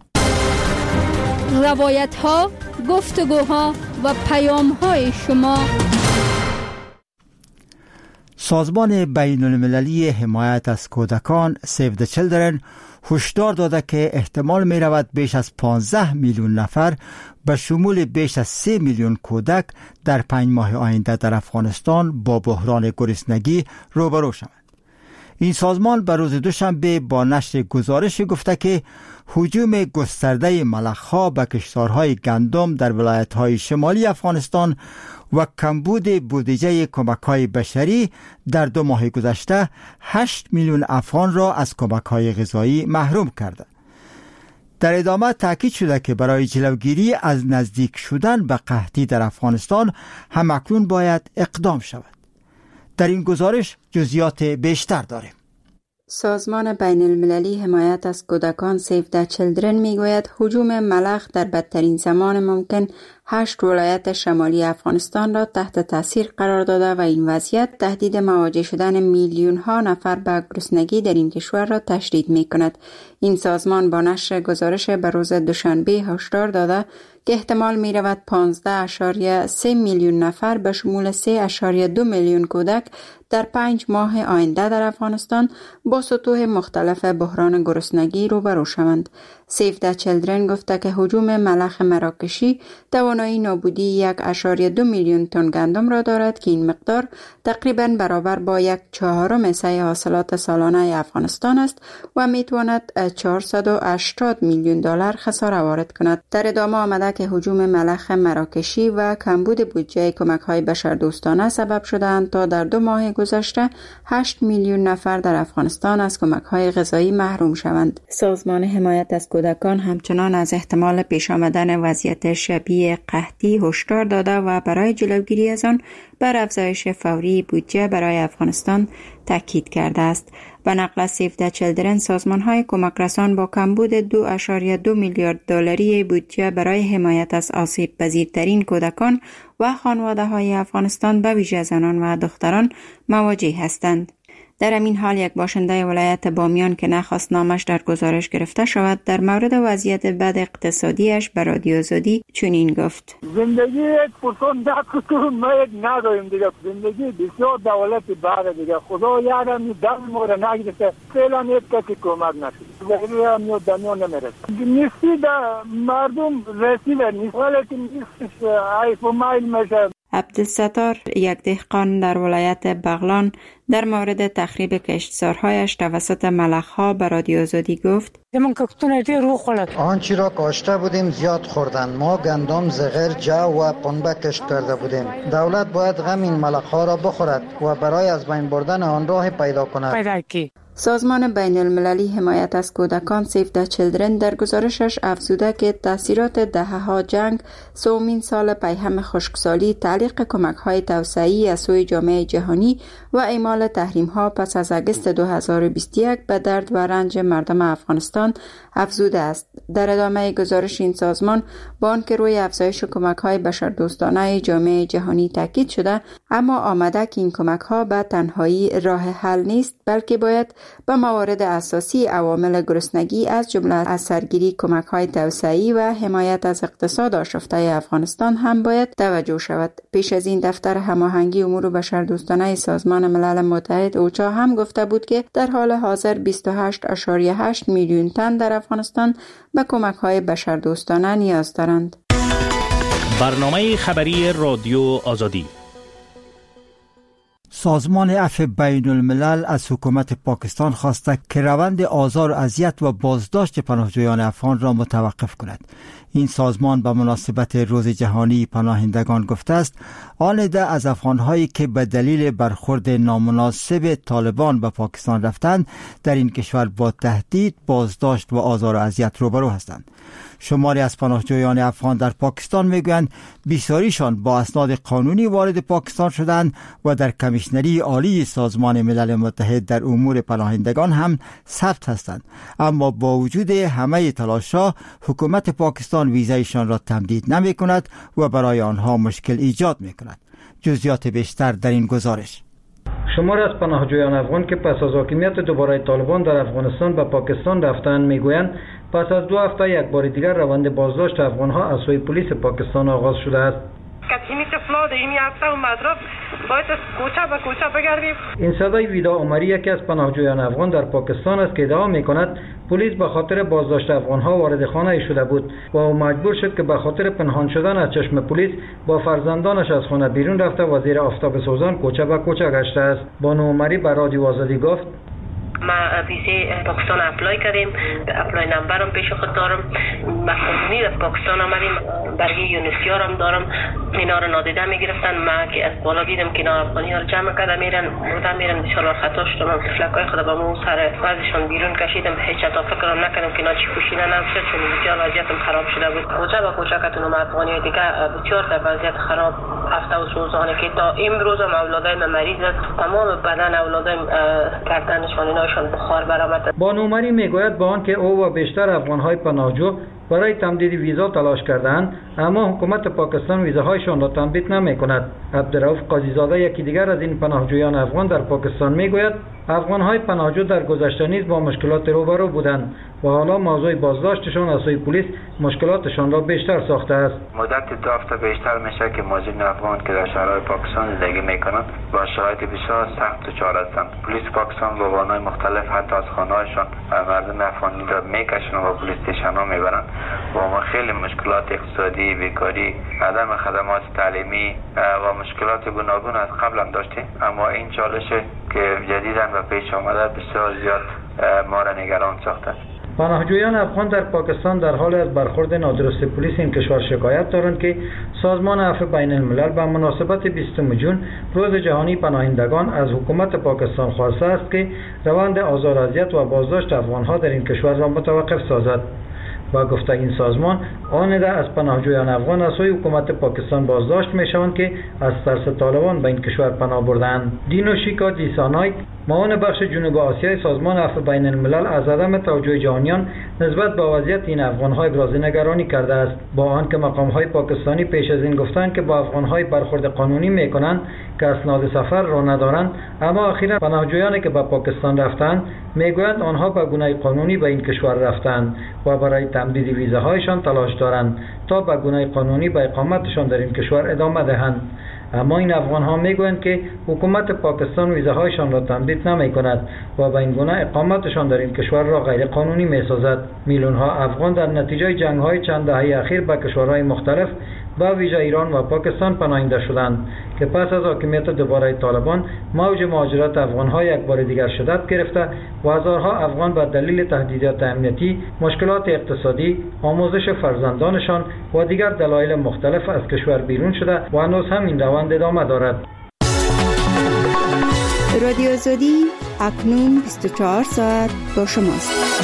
روایت ها، گفتگوها و پیام های شما. سازمان بین المللی حمایت از کودکان سیو د چیلدرن هشدار داده که احتمال می رود بیش از پانزده میلیون نفر به شمول بیش از سه میلیون کودک در پنج ماه آینده در افغانستان با بحران گرسنگی روبرو شوند. این سازمان به روز دوشنبه با نشر گزارش گفته که هجوم گسترده ملخ‌ها به کشتارهای گندم در ولایت‌های شمالی افغانستان و کمبود بودجه کمک‌های بشری در دو ماه گذشته هشت میلیون افغان را از کمک‌های غذایی محروم کرده. در ادامه تاکید شده که برای جلوگیری از نزدیک شدن به قحطی در افغانستان همکنون باید اقدام شود. در این گزارش جزئیات بیشتر داریم. سازمان بین المللی حمایت از کودکان سیو د چیلدرن میگوید هجوم ملخ در بدترین زمان ممکن هشت ولایت شمالی افغانستان را تحت تاثیر قرار داده و این وضعیت تهدید مواجه شدن میلیون ها نفر به گرسنگی در این کشور را تشدید می کند. این سازمان با نشر گزارش به روز دوشنبه هشدار داده که احتمال می رود پانزده اشاریه سه میلیون نفر به شمول سه اشاریه دو میلیون کودک در پنج ماه آینده در افغانستان با سطوح مختلف بحران گرسنگی روبرو شوند. سیو د چیلدرن گفته که هجوم ملخ مراکشی توانایی نابودی یک اشاریه دو میلیون تن گندم را دارد که این مقدار تقریباً برابر با یک چهارم سعی حاصلات سالانه افغانستان است و می تواند چهارصد و هشتاد میلیون دلار خساره وارد کند. در ادامه آمده که هجوم ملخ مراکشی و کمبود بودجه کمک‌های بشردوستانه سبب شدند تا در دو ماه گذشته هشت میلیون نفر در افغانستان از کمک‌های غذایی محروم شوند. سازمان حمایت از کودکان همچنان از احتمال پیش آمدن وضعیت شبیه قحطی هشدار داده و برای جلوگیری از آن بر افزایش فوری بودجه برای افغانستان تاکید کرده است. به نقل سیو د چیلدرن سازمان‌های کمک رسان با کمبود دو اشاریه دو میلیارد دلاری بودجه برای حمایت از آسیب پذیرترین کودکان و خانواده‌های افغانستان به ویژه زنان و دختران مواجه هستند. در این حال یک باشنده ولایت بامیان که نخواست نامش در گزارش گرفته شود در مورد وضعیت بد اقتصادیش به رادیو آزادی چنین گفت: زندگی یک پرسان دکتر ما یک نداریم دیگه، زندگی بسیار دولت باره دیگه، خدا یارم دم مورا نگرفته، فعلا یک کسی کمک نشد، زهری هم یا دنیا نمیرسه، نیستی در مردم رسیده نیست ولی که نیستش عیف و مایل میشه. عبدالستار یک دهقان در ولایت بغلان در مورد تخریب کشتزارهایش توسط ملخ‌ها به رادیو آزادی گفت: آنچه را کاشته بودیم زیاد خوردن، ما گندم، زغر، جو و پنبه کشت کرده بودیم. دولت باید غم این ملخ‌ها را بخورد و برای از بین بردن آن راه پیدا کند. سازمان بین المللی حمایت از کودکان سیو د چیلدرن در گزارشش افزوده که تاثیرات دهه‌ها جنگ، سومین سال پیهم خشکسالی، تعلیق کمک‌های توسعه‌ای از سوی جامعه جهانی و اعمال تحریم‌ها پس از آگوست دو هزار و بیست و یک به درد و رنج مردم افغانستان افزوده است. در ادامه گزارش این سازمان با آنکه روی افزایش کمک‌های بشردوستانه جامعه جهانی تاکید شده، اما آمده که این کمک‌ها به تنهایی راه حل نیست، بلکه باید به موارد اساسی عوامل گرسنگی از جمله از سرگیری کمک‌های توسعه‌ای و حمایت از اقتصاد آشفته افغانستان هم باید توجه شود. پیش از این دفتر هماهنگی امور بشردوستانه سازمان ملل متحد اوچا هم گفته بود که در حال حاضر بیست و هشت و هشت میلیون تن در افغانستان به کمک‌های بشردوستانه نیاز دارند. برنامه خبری رادیو آزادی. سازمان عفو بین الملل از حکومت پاکستان خواسته که روند آزار و اذیت و بازداشت پناهجویان افغان را متوقف کند. این سازمان به مناسبت روز جهانی پناهندگان گفته است آن عده از افغان‌هایی که به دلیل برخورد نامناسب طالبان به پاکستان رفتند در این کشور با تهدید، بازداشت و آزار و اذیت روبرو هستند. شماری از پناهجویان افغان در پاکستان میگویند بسیاریشان با اسناد قانونی وارد پاکستان شدند و در کمیشنری عالی سازمان ملل متحد در امور پناهندگان هم ثبت هستند، اما با وجود همه تلاش‌ها حکومت پاکستان ویزایشان را تمدید نمی کند و برای آنها مشکل ایجاد می کند. جزئیات بیشتر در این گزارش. شمار از پناهجویان افغان که پس از حاکمیت دوباره طالبان در افغانستان به پاکستان رفتند میگویند پس از دو هفته یک بار دیگر روند بازداشت افغانها از سوی پلیس پاکستان آغاز شده است. که این طفلا در این هفته و مدرب باید کوچه به کوچه بگردیم. این صدای ویدا عمری یکی از پناهجویان افغان در پاکستان است که ادعا می‌کند پلیس به خاطر بازداشت افغان‌ها وارد خانه شده بود و او مجبور شد که به خاطر پنهان شدن از چشم پلیس با فرزندانش از خانه بیرون رفته و زیر آفتاب سوزان کوچه به کوچه گشته است. بانو عمری به رادیو آزادی گفت: ما ویزه پاکستان اپلای کردیم، اپلای نمبرم پیش خود دارم، مقامونی از پاکستان آمدیم، برگه یونسیار هم دارم، اینا رو نادیده میگرفتن. ما که از بالا دیدم که اینا افغانی ها رو جمع کرده میرن مرده میرن، انشالله خطا شدم، فلکای خود با مو سر وزشان بیرون کشیدم. هیچ تا فکرم نکردم که اینا چی پوشیده نباشه، چون بسیار وضعیتم خراب شده بود. کوچه با کوچه که تونم افغانی ها دیگه بسیار در وضعیت خراب هفته و سوزانه که تا امروز هم اولادای من مریض است، تمام بدن اولادای گردنشان اینا بخار برآمد. بانو عمری میگوید با آنکه او و بیشتر افغان‌های پناهجو برای تمدید ویزا تلاش کردند، اما حکومت پاکستان ویزاهایشان را تمدید نمی‌کند. عبدالرؤف قاضی‌زاده یکی دیگر از این پناهجویان افغان در پاکستان میگوید افغان‌های پناهجو در گذشته نیز با مشکلات روبرو بودند و حالا موضوع بازداشتشان از سوی پلیس مشکلاتشان را بیشتر ساخته است. مدت دو هفته بیشتر میشه که مهاجرین افغان که در شهرهای پاکستان زندگی میکنند با شرایط بسیار سخت دچار هستند. پلیس پاکستان با وانهای مختلف حتی از خانه‌هایشان مردم افغانی را میکشند و پلیس استیشن‌ها میبرند. و ما خیلی مشکلات اقتصادی، بیکاری، عدم خدمات تعلیمی و مشکلات گوناگون از قبل هم داشتیم، اما این چالش که جدیداً به پیش آمده بسیار زیاد ما را نگران ساخته. پناهجویان افغان در پاکستان در حال از برخورد نادرست پلیس این کشور شکایت دارند که سازمان عفو بین الملل به مناسبت بیستم جون روز جهانی پناهندگان از حکومت پاکستان خواسته است که روند آزار اذیت و بازداشت افغانها در این کشور را متوقف سازد. و گفته این سازمان آنده از پناهجویان افغان از سوی حکومت پاکستان بازداشت میشوند که از ترس طالبان به این کشور پناه بردند. دینوشیکا دیسانایک معاون بخش جنوب آسیای سازمان عفو بین الملل از عدم توجه جهانیان نسبت به وضعیت این افغان‌ها ابراز نگرانی کرده است، با آنکه مقام‌های پاکستانی پیش از این گفتند که با افغان‌های برخورد قانونی می‌کنند که اسناد سفر را ندارند، اما اخیراً پناهجویانی که به پاکستان رفتند میگویند آنها به گونه قانونی به این کشور رفتند و برای تمدید ویزاهایشان تلاش دارند تا به گونه قانونی به اقامتشان در این کشور ادامه دهند. اما این افغان ها میگویند که حکومت پاکستان ویزاهایشان را تمدید نمی کند و به این گونه اقامتشان در این کشور را غیر قانونی می سازد. میلیون ها افغان در نتیجه جنگ های چند دهه اخیر به کشورهای مختلف به ویژه ایران و پاکستان پناهنده شدند که پس از حاکمیت دوباره طالبان موج مهاجرت افغان ها یک بار دیگر شدت گرفته و هزارها افغان به دلیل تهدیدات امنیتی، مشکلات اقتصادی، آموزش فرزندانشان و دیگر دلایل مختلف از کشور بیرون شده و هنوز هم این روند ادامه دارد. رادیو آزادی اکنون بیست و چهار ساعت با شماست.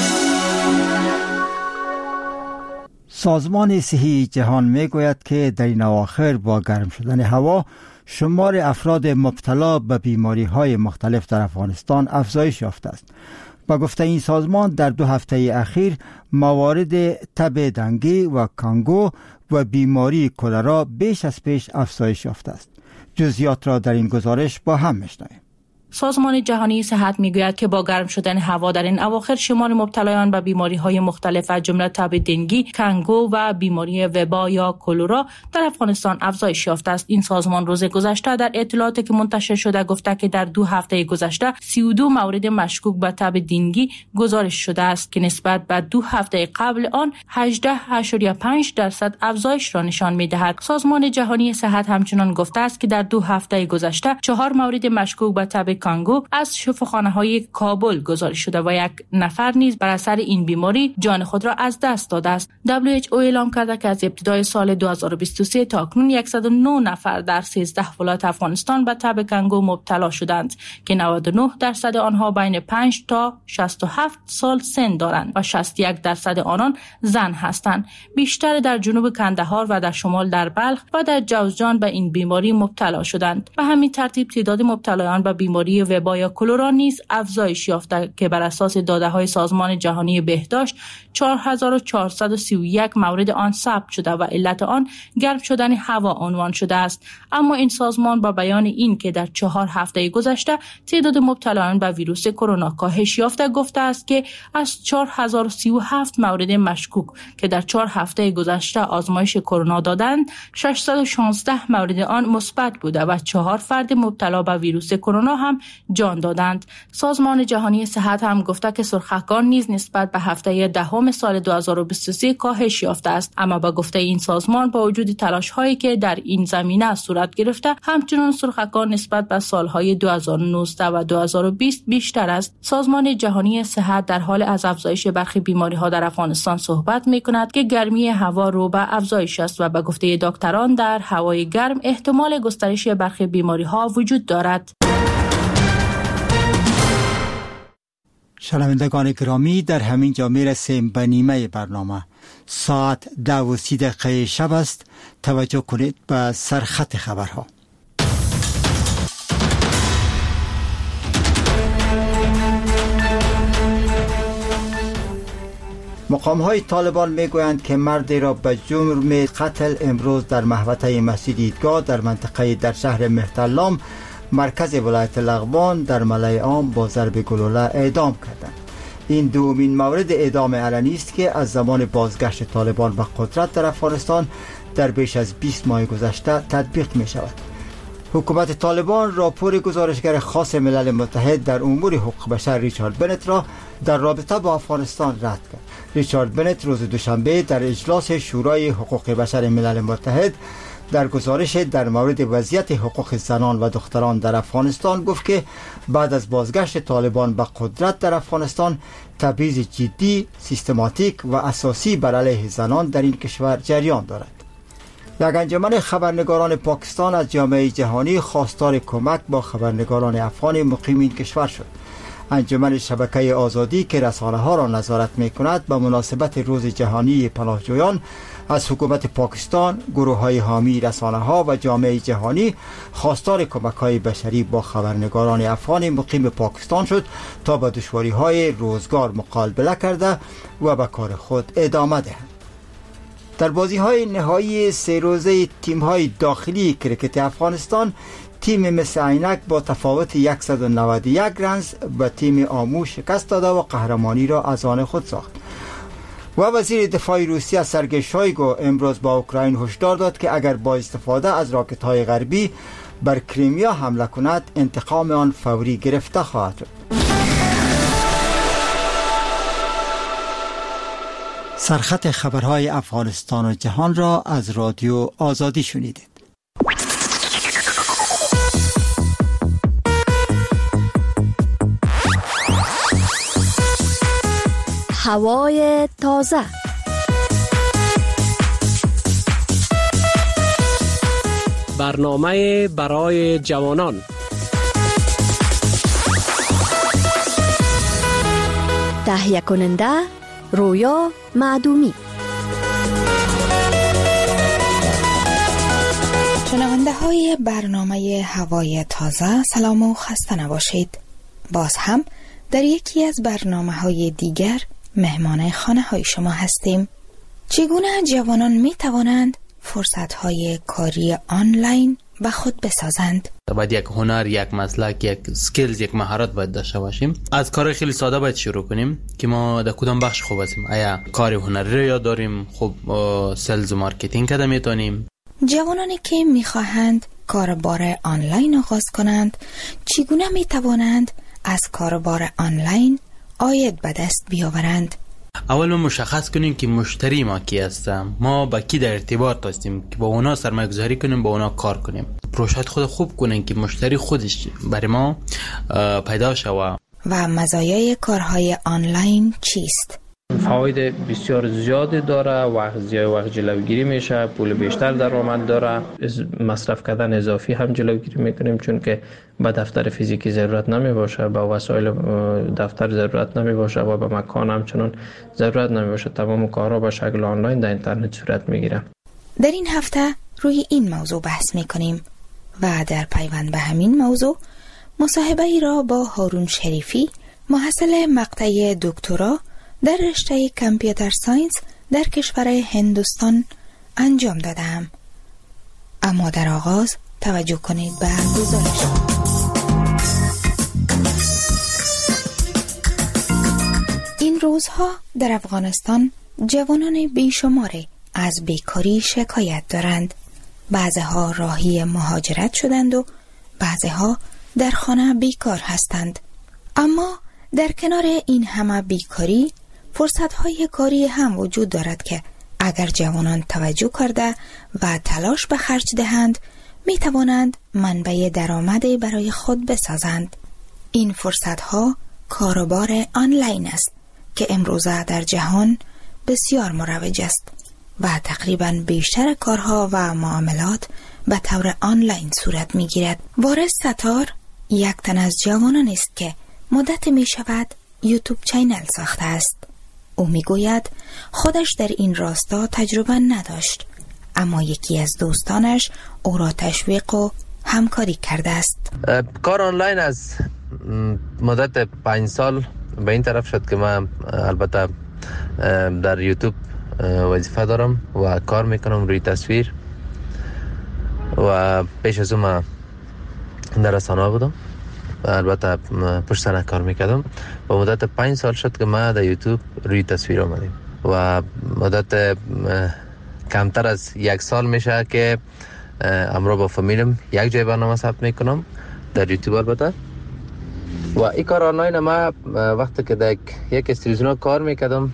سازمان صحی جهان میگوید که در این اواخر با گرم شدن هوا شمار افراد مبتلا به بیماری های مختلف در افغانستان افزایش یافته است. با گفته این سازمان در دو هفته اخیر موارد تب دنگی و کانگو و بیماری کلرا بیش از پیش افزایش یافته است. جزئیات را در این گزارش با هم میشنویم. سازمان جهانی صحت میگوید که با گرم شدن هوا در این اواخر شمار مبتلایان به بیماری‌های مختلف از جمله تب دنگی، کانگو و بیماری وبا یا کلرا در افغانستان افزایش یافته است. این سازمان روز گذشته در اطلاعاتی که منتشر شده گفته که در دو هفته گذشته سی و دو مورد مشکوک به تب دنگی گزارش شده است که نسبت به دو هفته قبل آن هجده اشاریه پنج درصد افزایش را نشان می‌دهد. سازمان جهانی صحت همچنان گفته است که در دو هفته گذشته چهار مورد مشکوک به تب کانگو از شفاخانه‌های کابل گزارش شده و یک نفر نیز بر اثر این بیماری جان خود را از دست داده است. دبلیو اچ او اعلام کرده که از ابتدای سال دو هزار و بیست و سه تا اکنون صد و نه نفر در سیزده ولایت افغانستان به تب کانگو مبتلا شدند که نود و نه درصد آنها بین پنج تا شصت و هفت سال سن دارند و شصت و یک درصد آنان زن هستند. بیشتر در جنوب کندهار و در شمال در بلخ و در جوزجان به این بیماری مبتلا شدند. به همین ترتیب تعداد مبتلایان به بیماری بیماری وبا یا کلرا نیز افزایش یافته که بر اساس داده‌های سازمان جهانی بهداشت چهار هزار و چهارصد و سی و یک مورد آن ثبت شده و علت آن گرم شدن هوا عنوان شده است. اما این سازمان با بیان این که در چهار هفته گذشته تعداد مبتلایان به ویروس کرونا کاهش یافته گفته است که از چهار هزار و سی و هفت مورد مشکوک که در چهار هفته گذشته آزمایش کرونا دادند، ششصد و شانزده مورد آن مثبت بوده و چهار فرد مبتلا به ویروس کرونا هم جان دادند. سازمان جهانی صحت هم گفته که سرخکان نیز نسبت به هفته دهم سال دو هزار و بیست و سه کاهش یافته است، اما با گفته این سازمان با وجود تلاش هایی که در این زمینه صورت گرفته، همچنان سرخکان نسبت به سالهای دو هزار و نوزده و دو هزار و بیست بیشتر است. سازمان جهانی صحت در حال از افزایش برخی بیماری ها در افغانستان صحبت می کند که گرمی هوا رو به افزایش است و به گفته دکتران در هوای گرم احتمال گسترش برخی بیماری ها وجود دارد. شنوندگان گرامی، در همین جا میرسیم به نیمه برنامه. ساعت ده و سی دقیقه شب است. توجه کنید به سرخط خبرها. مقام‌های طالبان میگویند که مردی را به جرم قتل امروز در محوطه مسجد عیدگاه در منطقه در شهر مهترلام مرکز ولایت لغمان در ملای عام با ضرب گلوله اعدام کردند. این دومین مورد اعدام علنی است که از زمان بازگشت طالبان به قدرت در افغانستان در بیش از بیست ماه گذشته تطبیق می شود. حکومت طالبان راپور گزارشگر خاص ملل متحد در امور حقوق بشر ریچارد بنت را در رابطه با افغانستان رد کرد. ریچارد بنت روز دوشنبه در اجلاس شورای حقوق بشر ملل متحد در گزارش در مورد وضعیت حقوق زنان و دختران در افغانستان گفت که بعد از بازگشت طالبان به قدرت در افغانستان تبعیض جدی، سیستماتیک و اساسی بر علیه زنان در این کشور جریان دارد. یک انجمن خبرنگاران پاکستان از جامعه جهانی خواستار کمک با خبرنگاران افغان مقیم این کشور شد. انجمن شبکه آزادی که رسانه ها را نظارت می کند به مناسبت روز جهانی پناهجویان از حکومت پاکستان، گروه های حامی رسانه ها و جامعه جهانی خواستار کمک های بشری با خبرنگاران افغان مقیم پاکستان شد تا با دشواری های روزگار مقابله کرده و به کار خود ادامه دهند. در بازی های نهایی سه روزه تیم های داخلی کرکت افغانستان، تیم مس عینک با تفاوت صد و نود و یک رنز به تیم آمو شکست داده و قهرمانی را از آن خود ساخت. و وزیر دفاع روسیه سرگئی شویگو امروز با اوکراین هشدار داد که اگر با استفاده از راکت های غربی بر کریمیا حمله کند، انتقام آن فوری گرفته خواهد شد. سرخط خبرهای افغانستان و جهان را از رادیو آزادی شنیدید. هوای تازه. برنامه برای جوانان. تهیه کننده رویا معدومی. شنونده های برنامه هوای تازه، سلام و خسته نباشید. باز هم در یکی از برنامه های دیگر مهمان خانه های شما هستیم. چگونه جوانان می توانند فرصت های کاری آنلاین به خود بسازند؟ باید یک هنر، یک مسلک، یک سکیلز، یک مهارت باید داشته باشیم. از کار خیلی ساده باید شروع کنیم که ما در کدام بخش خوب هستیم. آیا کار هنری رو یاد داریم؟ خب سلز و مارکتینگ کده میتونیم. جوانانی که میخواهند کاربار آنلاین آغاز کنند، چگونه میتوانند از کاربار آنلاین عاید به دست بیاورند؟ اول ما مشخص کنیم که مشتری ما کی هست، ما با کی در ارتباط هستیم که با اونا سرمایه گذاری کنیم، با اونا کار کنیم. پروژه خود خوب کنیم که مشتری خودش برای ما پیدا شود. و مزایای کارهای آنلاین چیست؟ فواید بسیار زیادی داره، وقت زیاد وقت جلوگیری میشه، پول بیشتر درآمد داره، مصرف کردن اضافی هم جلوگیری میکنیم چون که به دفتر فیزیکی ضرورت نمی باشه، به وسایل دفتر ضرورت نمی باشه و به مکان هم چنان ضرورت نمی باشه. تمام کارها به شکل آنلاین در اینترنت صورت میگیره. در این هفته روی این موضوع بحث میکنیم و در پیوند به همین موضوع مصاحبه ای را با هارون شریفی محصل مقطع دکترا در رشته کامپیوتر ساینس در کشور هندوستان انجام دادم. اما در آغاز توجه کنید به گزارش. این روزها در افغانستان جوانان بیشماری از بیکاری شکایت دارند. بعضها راهی مهاجرت شدند و بعضها در خانه بیکار هستند. اما در کنار این همه بیکاری فرصت‌های کاری هم وجود دارد که اگر جوانان توجه کرده و تلاش به خرج دهند می توانند منبع درآمدی برای خود بسازند. این فرصت‌ها کاروبار آنلاین است که امروزه در جهان بسیار مروج است و تقریباً بیشتر کارها و معاملات به طور آنلاین صورت می گیرد. وارث ستار یک تن از جوانان است که مدت می شود یوتیوب چینل ساخته است. او می گوید خودش در این راستا تجربه نداشت، اما یکی از دوستانش او را تشویق و همکاری کرده است. کار آنلاین از مدت پنج سال به این طرف شد که من البته در یوتیوب وظیفه دارم و کار میکنم روی تصویر و پیش از اون من در رسانه بودم و البته پشت صحنه کار میکردم و مدت پنج سال شد که من در یوتیوب روی تصویر آمدیم و مدت کمتر از یک سال میشه که امروز با فامیلم یک جای برنامه ثبت میکنم در یوتیوب. البته و این کار آنلاین ما وقتی که در یک استریزیون کار میکردم،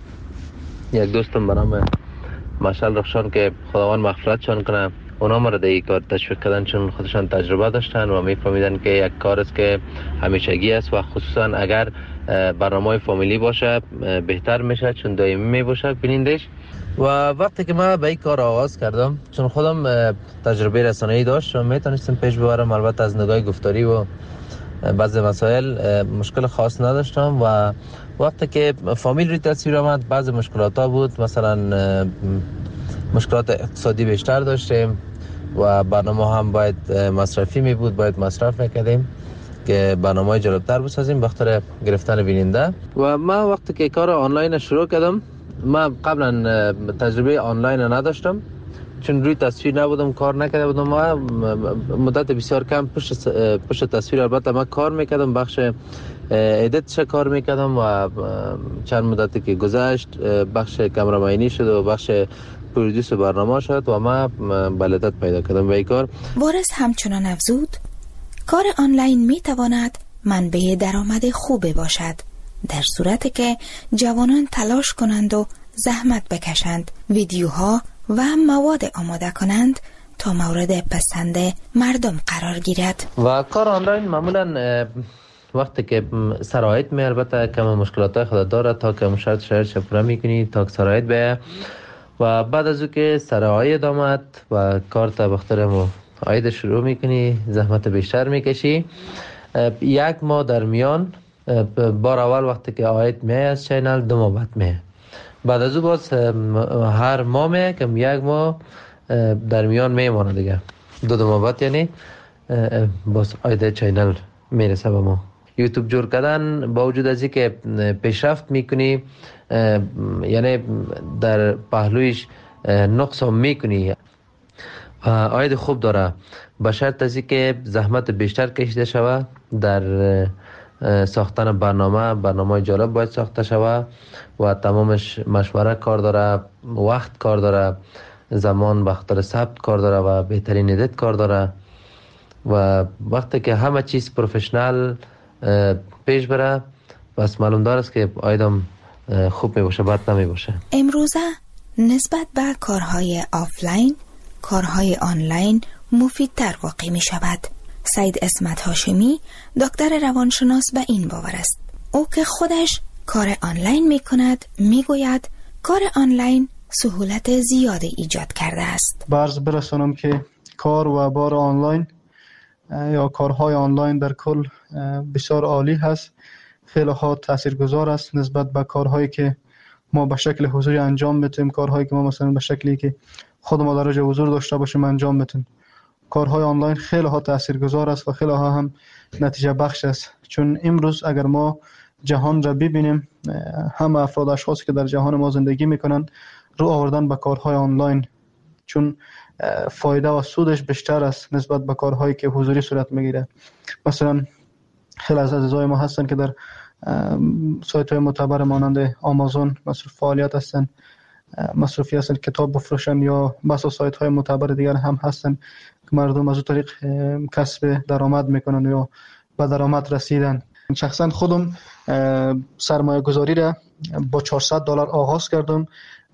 یک دوستم به نام مشعل رخشان که خداوند مغفرتشان کنه، اونا ما را در این کار تشویق کردن چون خودشان تجربه داشتن و میفهمیدن که یک کار است که همیشگی است و خصوصا اگر برنامه فامیلی باشه بهتر میشه چون دائمی میباشه بینندش. و وقتی که من به این کار آغاز کردم چون خودم تجربه رسانه‌ای داشت و میتونستم پیش ببرم، البته از نگاه گفتاری و بعضی مسائل مشکل خاص نداشتم و وقتی که فامیل روی تصویر آمد بعضی مشکلات ها بود، مثلا مشکلات اقتصادی بیشتر داشتیم و برنامه هم باید مصرفی می بود، باید مصرف میکردیم که برنامه جالبتر بسازیم بخاطر گرفتن بیننده. و من وقتی که کار آنلاین شروع کردم، من قبلا تجربه آنلاین نداشتم چون روی تصویر نبودم، کار نکرده بودم. ما مدت بسیار کم پشت پشت تصویر البته من کار میکردم، بخش ادیتش کار میکردم و چند مدتی که گذشت بخش کامرامانی شد و بخش پرودوس برنامه شد و ما بلدت پیدا کردم به این کار. وارث همچنان افزود کار آنلاین میتواند منبع درآمد خوبی باشد در صورتی که جوانان تلاش کنند و زحمت بکشند، ویدیوها و مواد آماده کنند تا مورد پسند مردم قرار گیرد. و کار آنلاین معمولا وقتی که سرایت می البته کم مشکلات خود داره تا که شرط شرط شپره میکنی تا که سرایت بیه و بعد از او که سرایت آمد و کار تا بخترم آید شروع میکنی، زحمت بیشتر میکشی. یک ماه در میان بار اول وقتی که آید می از چینل دو ماه بعد می، بعد از او باز هر ماه می کم یک ماه در میان میمانه دیگه، دو دو ماه بعد یعنی باز آید چینل میرسه به ما. یوتیوب جور کردن با وجود از اینکه پیشرفت میکنی یعنی در پهلویش نقص هم میکنی، آید خوب داره به شرط از اینکه زحمت بیشتر کشیده شود در ساختن برنامه برنامه جالب باید ساخته شود و تمامش مشوره کار داره، وقت کار داره، زمان به خاطر ثبت کار داره و بهترین ادیت کار داره و وقتی که همه چیز پروفشنال پیش بره بس معلوم داره است که آیدم خوب می باشه بد نمی باشه. امروزه نسبت به کارهای آفلاین کارهای آنلاین مفیدتر واقع می شود. سید اسمت هاشمی دکتر روانشناس به این باور است. او که خودش کار آنلاین می کند می گوید کار آنلاین سهولت زیادی ایجاد کرده است. برز برسانم که کار و بار آنلاین یا کارهای آنلاین در کل بسیار عالی هست، خیلی ها تاثیرگذار است نسبت به کارهایی که ما به شکل حضوری انجام میتیم، کارهایی که ما مثلا به شکلی که خود ما در حضور داشته باشیم انجام میتیم. کارهای آنلاین خیلی ها تاثیرگذار است و خیلی ها هم نتیجه بخش است. چون امروز اگر ما جهان را ببینیم، هم افراد اشخاصی که در جهان ما زندگی میکنن رو آوردن به کارهای آنلاین، چون فایده و سودش بیشتر است نسبت به کارهایی که حضوری صورت میگیره. مثلا خیلی از عزیزای ما هستن که در سایت های معتبر مانند آمازون مصروف فعالیت هستن، مصروفی هستن، کتاب بفروشن، یا بسا سایت های معتبر دیگر هم هستن که مردم از اون طریق کسب درآمد میکنن یا به درآمد رسیدن. شخصا خودم سرمایه گذاری را با چهارصد دلار آغاز کردم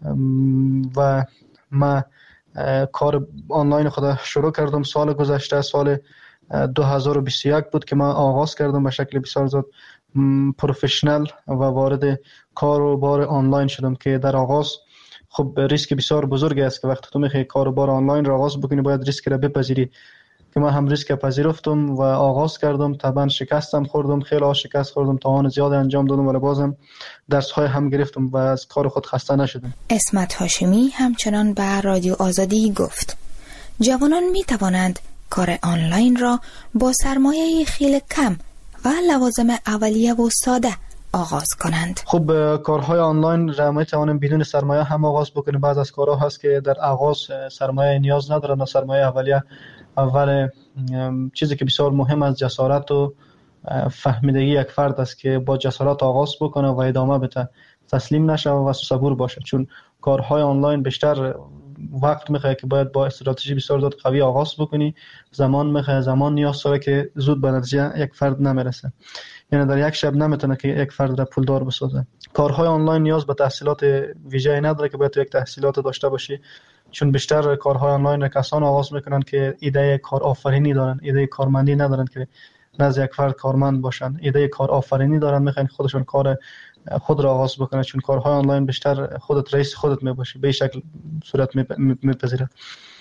و من کار آنلاین خود شروع کردم سال گذشته، سال دو هزار و بیست و یک بود که من آغاز کردم به شکل بسیار زیاد پروفشنل و وارد کار و بار آنلاین شدم که در آغاز خب ریسک بسیار بزرگی است که وقتی تو میخوای کار و بار آنلاین را آغاز بکنی باید ریسک را بپذیری، که من هم ریسک پذیرفتم و آغاز کردم. طبعا شکستم خوردم، خیلی ها شکست خوردم، توان زیاد انجام دادم ولی بازم درس های هم گرفتم و از کار خود خسته نشدم. اسمت هاشمی همچنان به رادیو آزادی گفت جوانان می توانند کار آنلاین را با سرمایه خیلی کم و لوازم اولیه و ساده آغاز کنند. خب کارهای آنلاین را می توانیم بدون سرمایه هم آغاز بکنیم. بعض از کارها هست که در آغاز سرمایه نیاز ندارن، سرمایه اولیه. اول چیزی که بسیار مهم است جسارت و فهمیدگی یک فرد است که با جسارت آغاز بکنه و ادامه بده، تسلیم نشه و صبور باشه، چون کارهای آنلاین بیشتر وقت میخواد که باید با استراتژی بسیار زیاد قوی آغاز بکنی، زمان میخواد، زمان نیاز داره که زود به نتیجه یک فرد نمیرسه، یعنی در یک شب نمیتونه که یک فرد را پولدار بسازه. کارهای آنلاین نیاز به تحصیلات ویژه‌ای نداره که باید یک تحصیلات داشته باشی، چون بیشتر کارهای آنلاین را کسان آغاز میکنن که ایده کار آفرینی دارن، ایده کارمندی ندارن که نزد یک فرد کارمند باشن، ایده کار آفرینی دارن، میخوان خودشون کار خود را آغاز بکنن، چون کارهای آنلاین بیشتر خودت رئیس خودت میباشی، به شکل صورت میپذیره.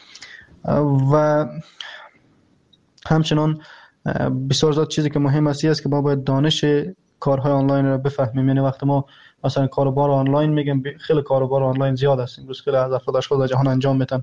و همچنان بسیار زیاد چیزی که مهم است است که ما باید دانش کارهای آنلاین را بفهمیم. یعنی وقتی ما مثلا کاروبار آنلاین میگم، خیلی کاروبار آنلاین زیاد است امروز، خیلی از افراد اشخاص در جهان انجام میدن.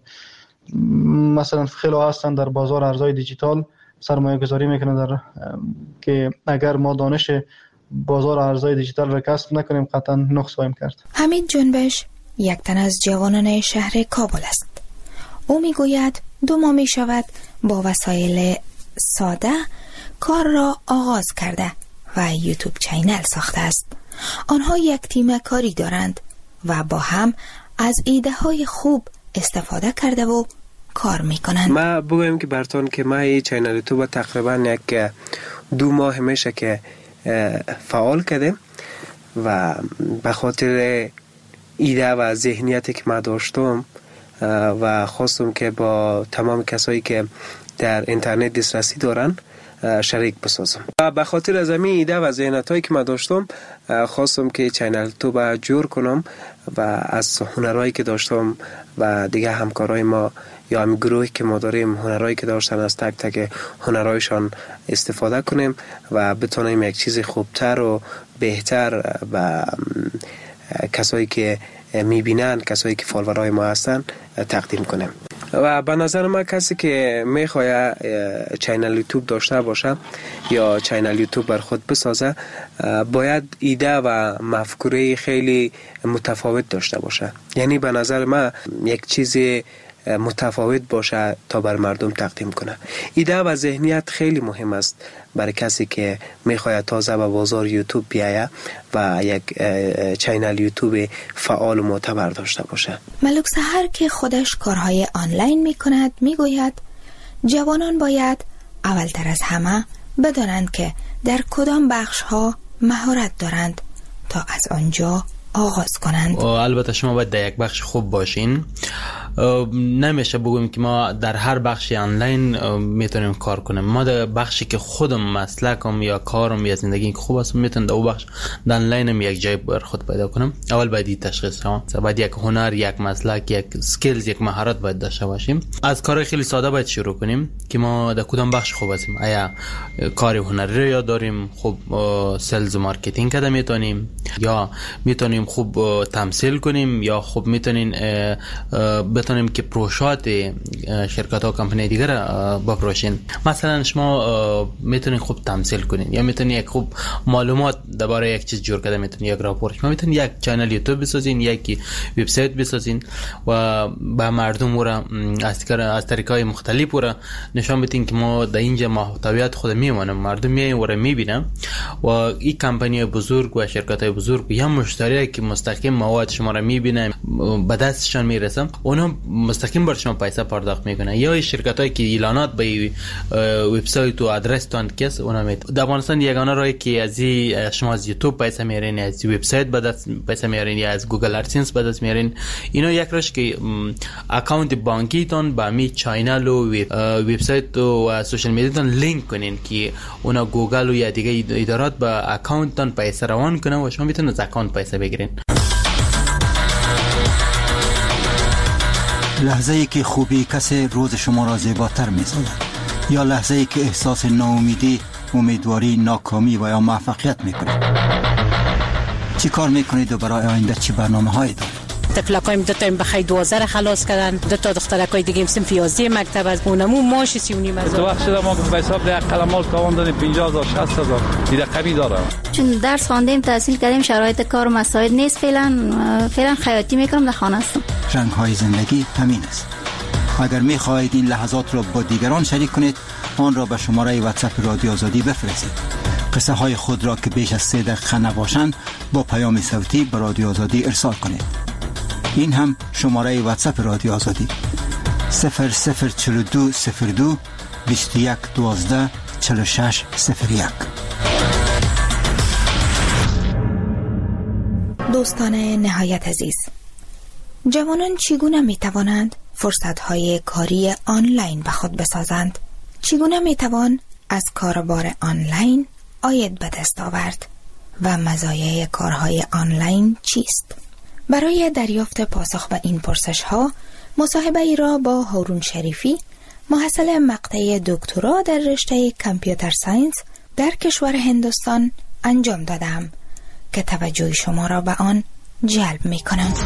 مثلا خیلی هستن در بازار ارزهای دیجیتال سرمایه گذاری میکنن در که اگر ما دانش بازار ارزهای دیجیتال را کسب نکنیم قطعا نقص خواهیم کرد. حمید جنبش یک تن از جوانان شهر کابل است. او میگوید دو ماه می شود با وسایل ساده کار را آغاز کرده و یوتیوب چینل ساخته است. آنها یک تیم کاری دارند و با هم از ایده های خوب استفاده کرده و کار میکنند. ما بگویم که براتون که ما این چینل یوتیوب تقریبا یک دو ماه میشه که فعال کردیم و به خاطر ایده و ذهنیتی که ما داشتم و خواستم که با تمام کسایی که در اینترنت دسترسی دارن شریک بسازم. و به خاطر از همین ایده و ذهنیتایی که ما داشتم خواستم که چینل یوتیوب جور کنم و از هنرهایی که داشتم و دیگه همکارای ما یا هم گروهی که ما داریم هنرهایی که داشتن از تک تک هنرهایشان استفاده کنیم و بتونیم یک چیز خوبتر و بهتر و کسایی که میبینن، کسایی که فالوورای ما هستن تقدیم کنیم. و به نظر من کسی که میخواد چینل یوتیوب داشته باشه یا چینل یوتیوب بر خود بسازه باید ایده و مفکوره خیلی متفاوت داشته باشه. یعنی به نظر من یک چیز متفاوت باشه تا بر مردم تقدیم کنه. ایده و ذهنیت خیلی مهم است برای کسی که میخواد تازه به بازار یوتیوب بیایه و یک چینل یوتیوب فعال و معتبر داشته باشه. ملک سحر که خودش کارهای آنلاین میکند میگوید جوانان باید اولتر از همه بدانند که در کدام بخش ها مهارت دارند تا از آنجا آغاز کنند. البته شما باید در یک بخش خوب باشین. نمیشه بگویم که ما در هر بخش آنلاین میتونیم کار کنیم. ما در بخشی که خودم مسلکم یا کارم یا زندگی که خوب است میتونم در اون بخش در آنلاینم یک جای بر خود پیدا کنم. اول باید تشخیص کنم، باید یک هنر، یک مسلک، یک سکیلز، یک مهارت باید داشته باشیم. از کار خیلی ساده باید شروع کنیم که ما در کدام بخش خوب هستیم. آیا کار هنری رو یاد داریم، خوب سلز و مارکتینگ کده میتونیم، یا میتونیم خوب تمثیل کنیم، یا خوب میتونین بتونیم که پروشات شرکت ها کمپانی دیگر بفروشین. مثلا شما میتونین خوب تمثیل کنین یا میتونین یک خوب معلومات درباره یک چیز جور کرده میتونین یک راپورت، شما میتونین یک کانال یوتیوب بسازین، یک وبسایت بسازین و به مردم را از از طریقای مختلف را نشان بدین که ما در اینجا محتویات خود میمونم، مردم میاین و را میبینن و این کمپانی بزرگ و شرکت های بزرگ یا مشتری که مستقیم مواد شما را میبینن به دستشان میرسه، اونا مستقیم بر شما پیسه پرداخت میکنن. یا شرکت هایی که اعلانات به وبسایت و آدرس تان کس اونا میده. در افغانستان یگانه راهی که از شما از یوتیوب پیسه میارین، از وبسایت به دست پیسه میارین یا از گوگل ادسنس به دست میارین، اینا یک راهش که اکانت بانکی تان با می چینل و وبسایت و سوشال میدیا تان لینک کنین که اونا گوگل و یا دیگه ادارات با اکانت تان پیسه روان کنن و شما میتونید از اکانت پیسه بگیرین. لحظه ای که خوبی کسی روز شما را زیباتر می‌سازد یا لحظه ای که احساس ناامیدی، امیدواری، ناکامی و یا موفقیت میکنید. چی کار میکنید و برای آینده چی برنامه‌هایی دارید؟ تفلکایم دو تا بخای دوازده خلاص کردن، دو تا دخترکای دیگه هم صنف یازده مکتب از اونمو ماش سی و نیم هزار. تو وقت شده ما به حساب ده قلمال تاوان دادیم پنجاه هزار شصت هزار دیگه کمی داره. چون درس خواندیم تحصیل کردیم شرایط کار و مساعد نیست، فعلا فعلا خیاطی میکنم، در خانه هستم. رنگ های زندگی همین است. اگر میخواهید این لحظات را با دیگران شریک کنید، آن را به شماره واتساپ رادیو آزادی بفرستید. قصه های خود را که بیش از سه دقیقه نباشند با پیام صوتی به رادیو آزادی ارسال کنید. این هم شماره واتساپ رادیو آزادی صفر صفر چهل و دو صفر دو بیست و یک دوازده چهل و شش صفر یک. دوستان نهایت عزیز، جوانان چگونه می توانند فرصت‌های کاری آنلاین به خود بسازند؟ چگونه می توان از کاربار آنلاین عاید به دست آورد و مزایای کارهای آنلاین چیست؟ برای دریافت پاسخ به این پرسش‌ها مصاحبه ای را با هارون شریفی، محصل مقطع دکترا در رشته کامپیوتر ساینس در کشور هندوستان انجام دادم که توجه شما را به آن جلب می کنم.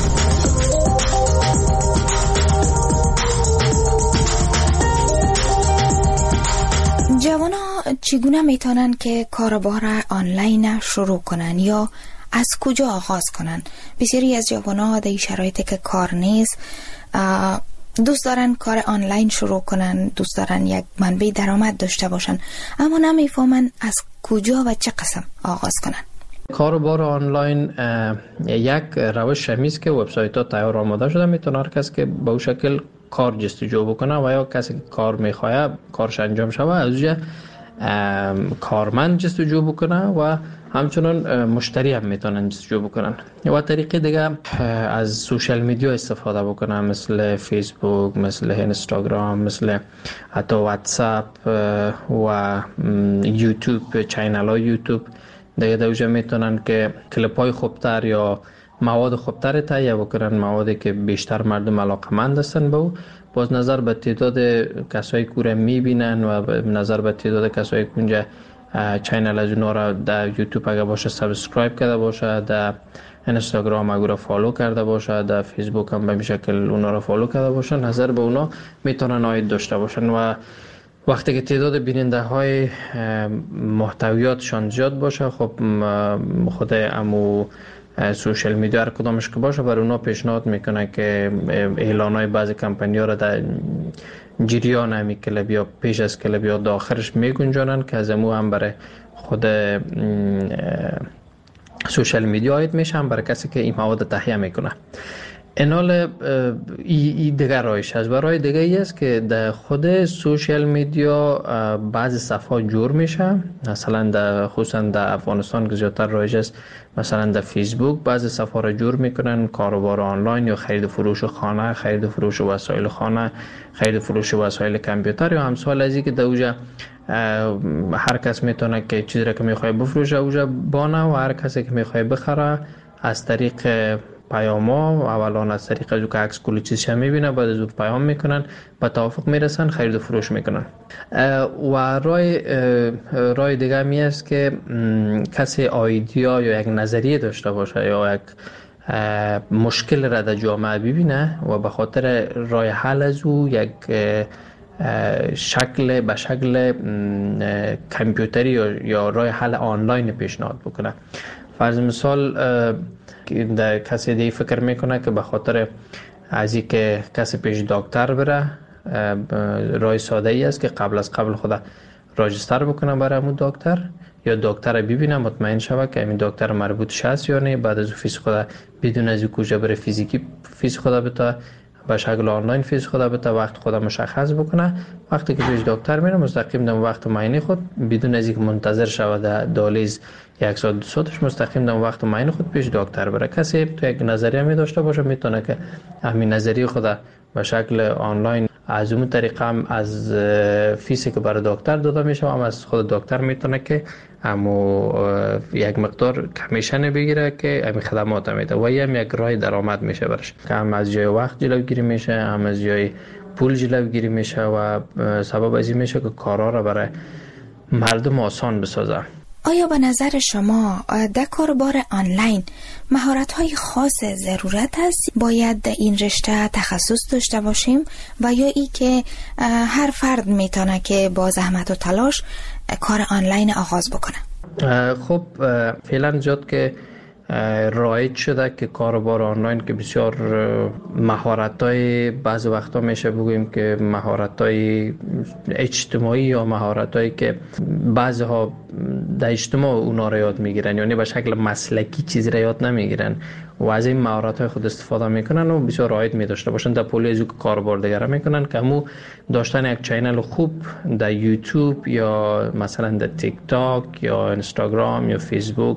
جوانا چگونه می توانند که کاربار آنلاین شروع کنند یا از کجا آغاز کنن؟ بسیاری از جوانان در شرایطی که کار نیست دوست دارن کار آنلاین شروع کنن، دوست دارن یک منبع درآمد داشته باشن، اما نمیفهمن از کجا و چه قسم آغاز کنن. کاربار آنلاین یک روش شمیست که وبسایت‌ها تیار آماده شده، میتونه هر کس که به اون شکل کار جستجو بکنه و یا کسی که کار میخواد کارش انجام شود از اونجا کارمند جستجو بکنه و همچنان مشتری هم میتونن جستجو بکنن. و طریقه دیگه از سوشال میدیا استفاده بکنن، مثل فیسبوک، مثل اینستاگرام، مثل حتی واتساپ و یوتیوب، چینل های یوتیوب دیگه دوجه میتونن که کلیپ های خوبتر یا مواد خوبتر تهیه بکنن، موادی که بیشتر مردم علاقمند هستن به او. باز نظر به تعداد کسایی که رو میبینن و نظر به تعداد کسایی که اونجا چینل از اونا را در یوتیوب اگه باشه سابسکرایب کرده باشه، در اینستاگرام اگه را فالو کرده باشه، در فیسبوک هم به این شکل اونا را فالو کرده باشه، نظر به اونا میتونن عاید داشته باشن. و وقتی که تعداد بیننده های محتویاتشان زیاد باشه، خب خود امو سوشال میدیا هر کدامش که باشه بر اونا پیشنهاد میکنه که اعلان های بعضی کمپانی ها را در جریان همی کلب یا پیش از کلب یا داخلش میگنجانن که از امو هم برای خود سوشال میدیا عاید میشه، هم برای کسی که این مواد تهیه میکنه. اینال ای, ای دیگر رایش هست. برای دیگه ای است که در خود سوشال میدیا بعضی صفحات جور میشه، مثلا در خصوصا در افغانستان که زیادتر رایج است، مثلا در فیسبوک بعضی صفحات را جور میکنن، کاروبار آنلاین یا خرید و فروش خانه، خرید و فروش وسایل خانه، خرید و فروش وسایل کامپیوتر یا همسال از این که در اوجا هر کس میتونه که چیزی را که میخواد بفروشه اوجا بانه و هر کسی که میخواد بخره از طریق پیاما، اولان از طریق از که عکس کلی چیزش میبینه، بعد از اون پیام میکنن، به توافق میرسن، خرید و فروش میکنن. و رای رای دیگه می است که کسی ایده یا یک نظریه داشته باشه یا یک مشکل را در جامعه ببینه و به خاطر راه حل از او یک شکل به شکل کامپیوتری یا راه حل آنلاین پیشنهاد بکنه. فرض مثال در کسی دیگه فکر میکنه که به خاطر از این که کسی پیش دکتر بره راه ساده ای است که قبل از قبل خدا راجستر بکنه برای همون دکتر یا دکتر ببینه مطمئن شوه که همین دکتر مربوط هست یا نه، بعد از فیس خدا بدون از کجا بره فیزیکی فیس خدا بتا به شکل آنلاین فیس خدا بتا وقت خدا مشخص بکنه. وقتی که پیش دکتر میره مستقیم در وقت معاینه خود بدون از اینکه منتظر شوه در دالیز یک ساعت دو ساعتش مستقیم در وقت معاینه خود پیش دکتر بره. کسی تو یک نظریه می داشته باشه میتونه که همین نظریه خدا به شکل آنلاین از اون طریقه هم از فیسی که برای دکتر داده میشه هم از خود دکتر میتونه که همو یک مقدار کمیشن بگیره که همین خدمات میده و هم یک راه درآمد میشه برش که هم از جای وقت جلوگیری میشه هم از جای پول جلوگیری میشه و سبب از این میشه که کارا را برای مردم آسان بسازه. آیا به نظر شما در کاربار آنلاین مهارت‌های خاص ضرورت است؟ باید در این رشته تخصص داشته باشیم و یا ای که هر فرد میتونه که با زحمت و تلاش کار آنلاین آغاز بکنه؟ خب فعلا زیاد که رایج شده که کاربار آنلاین که بسیار مهارت‌های بعض وقتا میشه بگوییم که مهارت‌های اجتماعی یا مهارت‌هایی که بعضها در اجتماع اونا را یاد میگیرن یعنی به شکل مسلکی چیزی را یاد نمیگیرن و از این مهارت‌های خود استفاده میکنن و بسیار رایج می داشته باشن در پولی از کاربار دیگر میکنن که همو داشتن یک چینل خوب در یوتیوب یا مثلا در تیک تاک یا اینستاگرام یا فیسبوک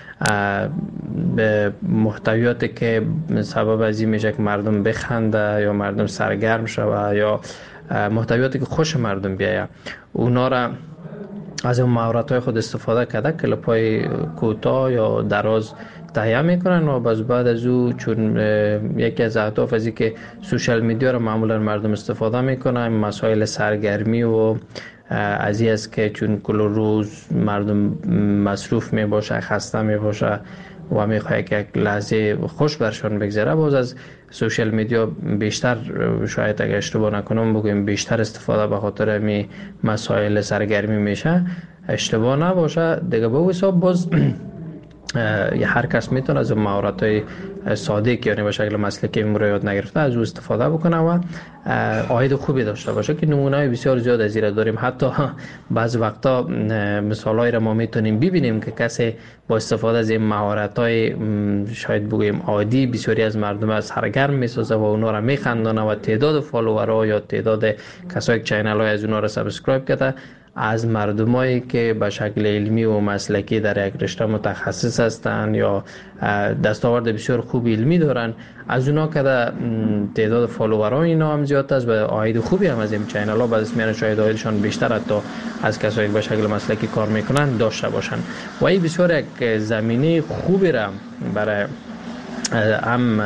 به محتویاتی که سبب از این میشه که مردم بخنده یا مردم سرگرم شوه یا محتویاتی که خوش مردم بیایه اونا را از اون مهارت‌های خود استفاده کرده کلیپ‌های کوتاه یا دراز تهیه میکنن و باز بعد از او چون یکی از اهداف از این که سوشال میدیا رو معمولا مردم استفاده میکنن مسائل سرگرمی و از این است که چون کل روز مردم مصروف می باشه خسته می باشه و می خواهد که یک لحظه خوش برشان بگذره باز از سوشال میدیا بیشتر شاید اگر اشتباه نکنم بگویم بیشتر استفاده به خاطر می مسائل سرگرمی میشه اشتباه نباشه دیگه به حساب باز هر کس میتونه از مهارت‌های ساده که یعنی به شکل مسلکی رو یاد نگرفته از او استفاده بکنه و عاید خوبی داشته باشه که نمونه‌های بسیار زیاد از این داریم. حتی بعض وقتا مثالایی را ما میتونیم ببینیم که کسی با استفاده از این مهارت‌های شاید بگویم عادی بسیاری از مردم از سرگرم میسازه و اونا را میخندانه و تعداد فالوورها یا تعداد کسایی که چینل‌های از اونا را سابسکرایب کرده از مردمایی که به شکل علمی و مسلکی در یک رشته متخصص هستند یا دستاورد بسیار خوب علمی دارن از اونا که تعداد فالوورها اینا هم زیاد است و عاید خوبی هم از این چینل ها بعد از میان شاید عایدشان بیشتر حتی از کسایی که به شکل مسلکی کار میکنن داشته باشن و این بسیار یک زمینه خوبی را برای هم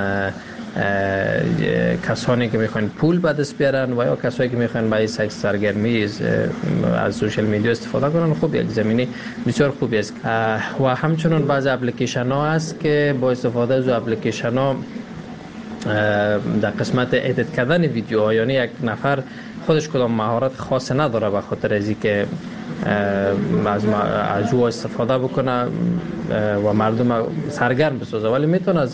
کسانی که میخوان پول به دست بیارن و یا کسایی که میخوان برای سکس سرگرمی از سوشال میدیا استفاده کنن خب یک زمینه بسیار خوبی است و همچنین بعضی اپلیکیشن ها هست که با استفاده از اپلیکیشن ها در قسمت ادیت کردن ویدیوها یعنی یک نفر خودش کدام مهارت خاص نداره به خاطر از اینکه از از او استفاده بکنه و مردم سرگرم بسازه ولی میتونه از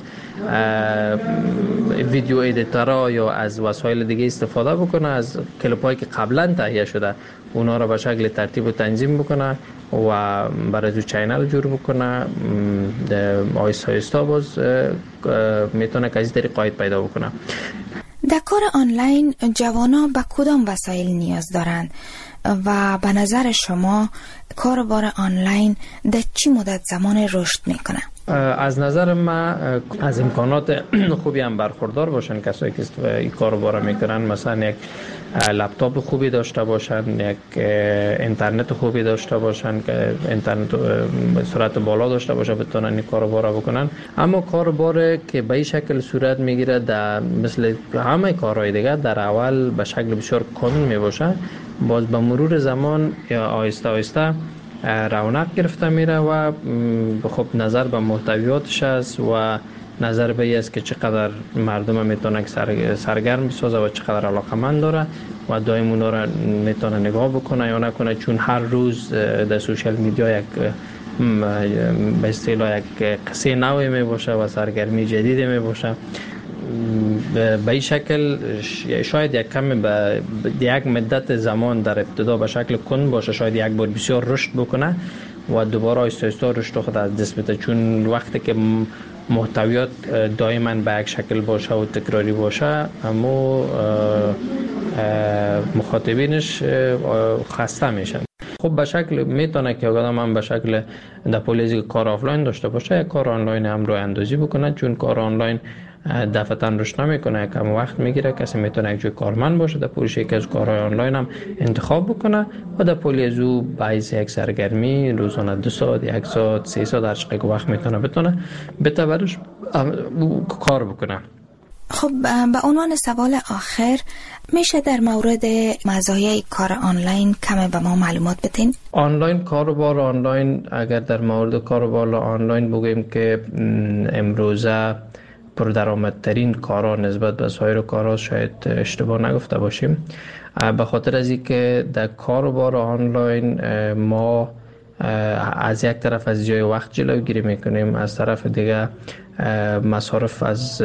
ویدیو ادیتورها یا از وسایل دیگه استفاده بکنه از کلیپایی که قبلا تهیه شده اونا را به شکل ترتیب و تنظیم بکنه و برای جو چینل جور بکنه آیستا آیستا باز میتونه که از این طریق عاید پیدا بکنه. در کار آنلاین جوانان به کدام وسایل نیاز دارند و به نظر شما کاربار آنلاین در چی مدت زمان رشد میکنه؟ از نظر من از امکانات خوبی هم برخوردار باشن کسایی که این کاربار میکنن مثلا یک لپتاپ خوبی داشته باشن یک اینترنت خوبی داشته باشن که اینترنت به سرعت بالا داشته باشه بتونن این کاربار بکنن اما کاربار که به این شکل صورت میگیره در مثل همه کارهای دیگه در اول به شکل بسیار کامل میباشه باز به مرور زمان یا آهسته آهسته رونق گرفته میره و خب نظر به محتویاتش است و نظر به این است که چقدر مردم میتونه سر سرگرم بسازه و چقدر علاقمند داره و دائم اونا را میتونه نگاه بکنه یا نکنه، چون هر روز در سوشال میدیا یک به اصطلاح یک قصه نوی می باشه و سرگرمی جدیدی می باشه. به این شکل شاید یک کم به یک مدت زمان در ابتدا به شکل کند باشه، شاید یک بار بسیار رشد بکنه و دوباره آهسته آهسته رشد خود از دست بده، چون وقتی که محتویات دائما به یک شکل باشه و تکراری باشه اما مخاطبینش خسته میشن. خب به شکل میتونه که آدم هم به شکل در پولیزی کار آفلاین داشته باشه، یک کار آنلاین هم رو اندازی بکنه، چون کار آنلاین دفعتاً رشد نمیکنه، کم وقت میگیره. کسی میتونه یک جای کارمند باشه در پولیش یکی از کارهای آنلاین هم انتخاب بکنه و در پولیز او باعث یک سرگرمی روزانه دو ساعت، یک ساعت، سه ساعت هر چقدر وقت میتونه بتونه بتبرش کار بکنه. خب به عنوان سوال آخر میشه در مورد مزایای کار آنلاین کمی به ما معلومات بدین؟ آنلاین کاروبار آنلاین، اگر در مورد کاروبار آنلاین بگویم که امروزه پردرآمدترین کارها نسبت به سایر کارها، شاید اشتباه نگفته باشیم، به خاطر از اینکه در کاروبار آنلاین ما از یک طرف از جای وقت جلوگیری میکنیم، از طرف دیگه مصارف از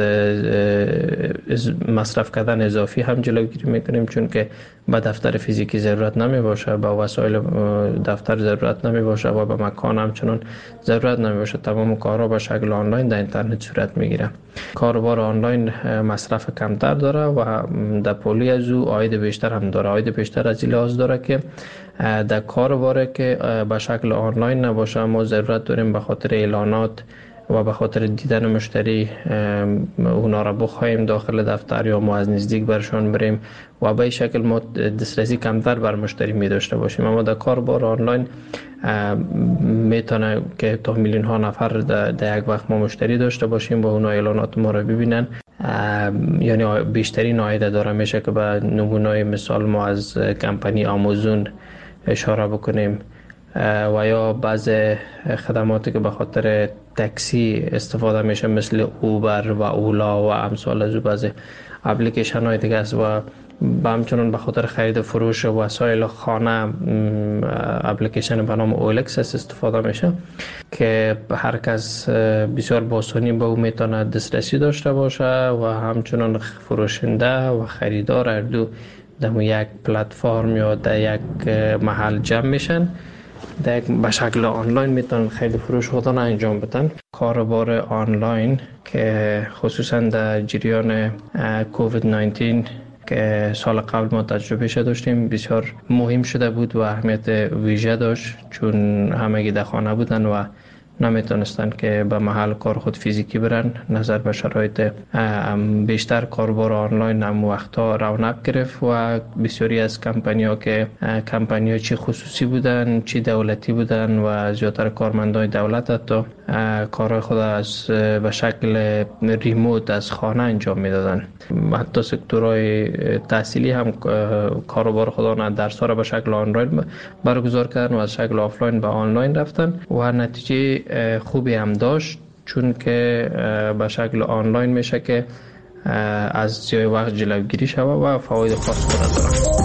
مصرف کردن اضافی هم جلوگیری میکنیم، چون که به دفتر فیزیکی ضرورت نمی باشه، به وسایل دفتر ضرورت نمی باشه و به مکان هم چنان ضرورت نمی باشه. تمام کارها به شکل آنلاین در اینترنت صورت میگیره. کاروبار آنلاین مصرف کمتر داره و در پولی از او عاید بیشتر هم داره. عاید بیشتر از این لحاظ داره که در کاروبار که به شکل آنلاین نباشه ما ضرورت داریم به خاطر اعلانات و به خاطر دیدن مشتری اونا را بخوایم داخل دفتر یا ما از نزدیک برشان بریم و به این شکل ما دسترسی کمتر بر مشتری می داشته باشیم. اما در کاربار آنلاین میتونه که تا میلیون ها نفر در یک وقت ما مشتری داشته باشیم و اونا اعلانات ما را ببینن، یعنی بیشترین عاید داره. میشه که به نمونه مثال ما از کمپانی آمازون اشاره بکنیم و یا بعض خدماتی که به خاطر تاکسی استفاده میشه مثل اوبر و اولا و امثال از بعض اپلیکیشن های دیگه است و با همچنان به خاطر خرید فروش وسایل خانه اپلیکیشن به نام اولکس استفاده میشه که هر کس بسیار با آسانی به او میتونه دسترسی داشته باشه و همچنان فروشنده و خریدار هر دو در یک پلتفرم یا در یک محل جمع میشن، در به شکل آنلاین میتونن خیلی فروش خودن انجام بدن. کاروبار آنلاین که خصوصا در جریان کووید نوزده که سال قبل ما تجربه شده داشتیم بسیار مهم شده بود و اهمیت ویژه داشت، چون همگی در خانه بودن و نمیتونستن که به محل کار خود فیزیکی برن. نظر به شرایط بیشتر کاربار آنلاین هم وقتا رونق گرفت و بسیاری از کمپانی ها که کمپانی ها چی خصوصی بودن چی دولتی بودن و زیادتر کارمندان دولت حتی کارهای خود از به شکل ریموت از خانه انجام میدادن. حتی سکتورهای تحصیلی هم کاروبار خودانه درس ها را به شکل آنلاین برگزار کردن و از شکل آفلاین به آنلاین رفتن و نتیجه خوبی هم داشت، چون که به شکل آنلاین میشه که از جای وقت جلوگیری شود و فواید خاص خود داره.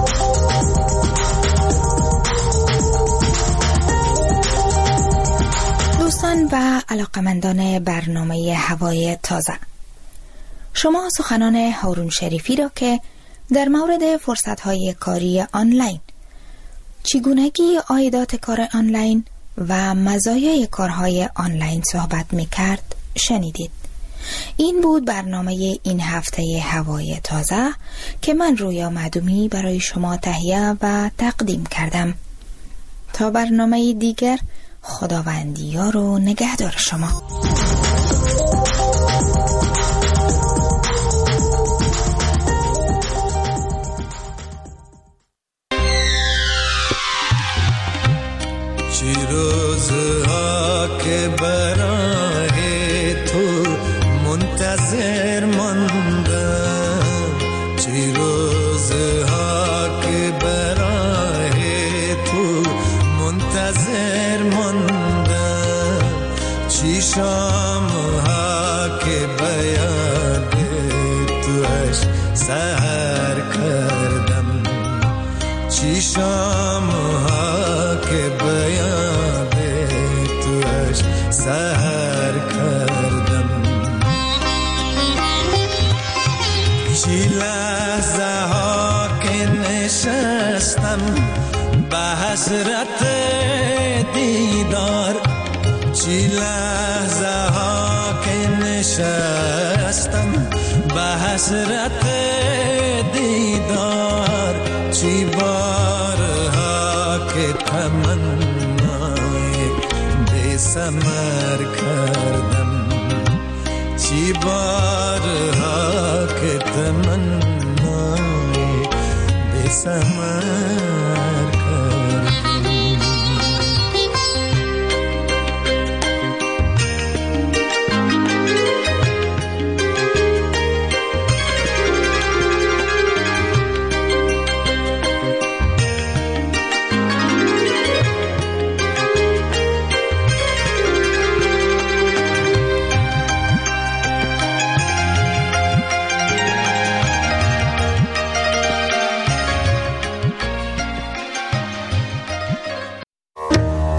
دوستان و علاقمندان برنامه هوای تازه، شما سخنان هارون شریفی را که در مورد فرصت‌های کاری آنلاین، چگونگی عایدات کار آنلاین و مزایای کارهای آنلاین صحبت می‌کرد شنیدید. این بود برنامه این هفته هوای تازه که من رویا معدومی برای شما تهیه و تقدیم کردم. تا برنامه دیگر، خداوندی ها رو نگهدار شما. چی روزها که برای تو منتظر ماندم، چی روزها که برای تو منتظر ماندم، چی شامها که سحر کردم چی شام ها که بیاد توش سحر کردم چی لحظه ها که نشستم به حسرت دیدار چی لحظه ها که نشستم به حسرت دیدار چی بارها که تمنای بی ثمر کردم چی بارها که تمنای بی ثمر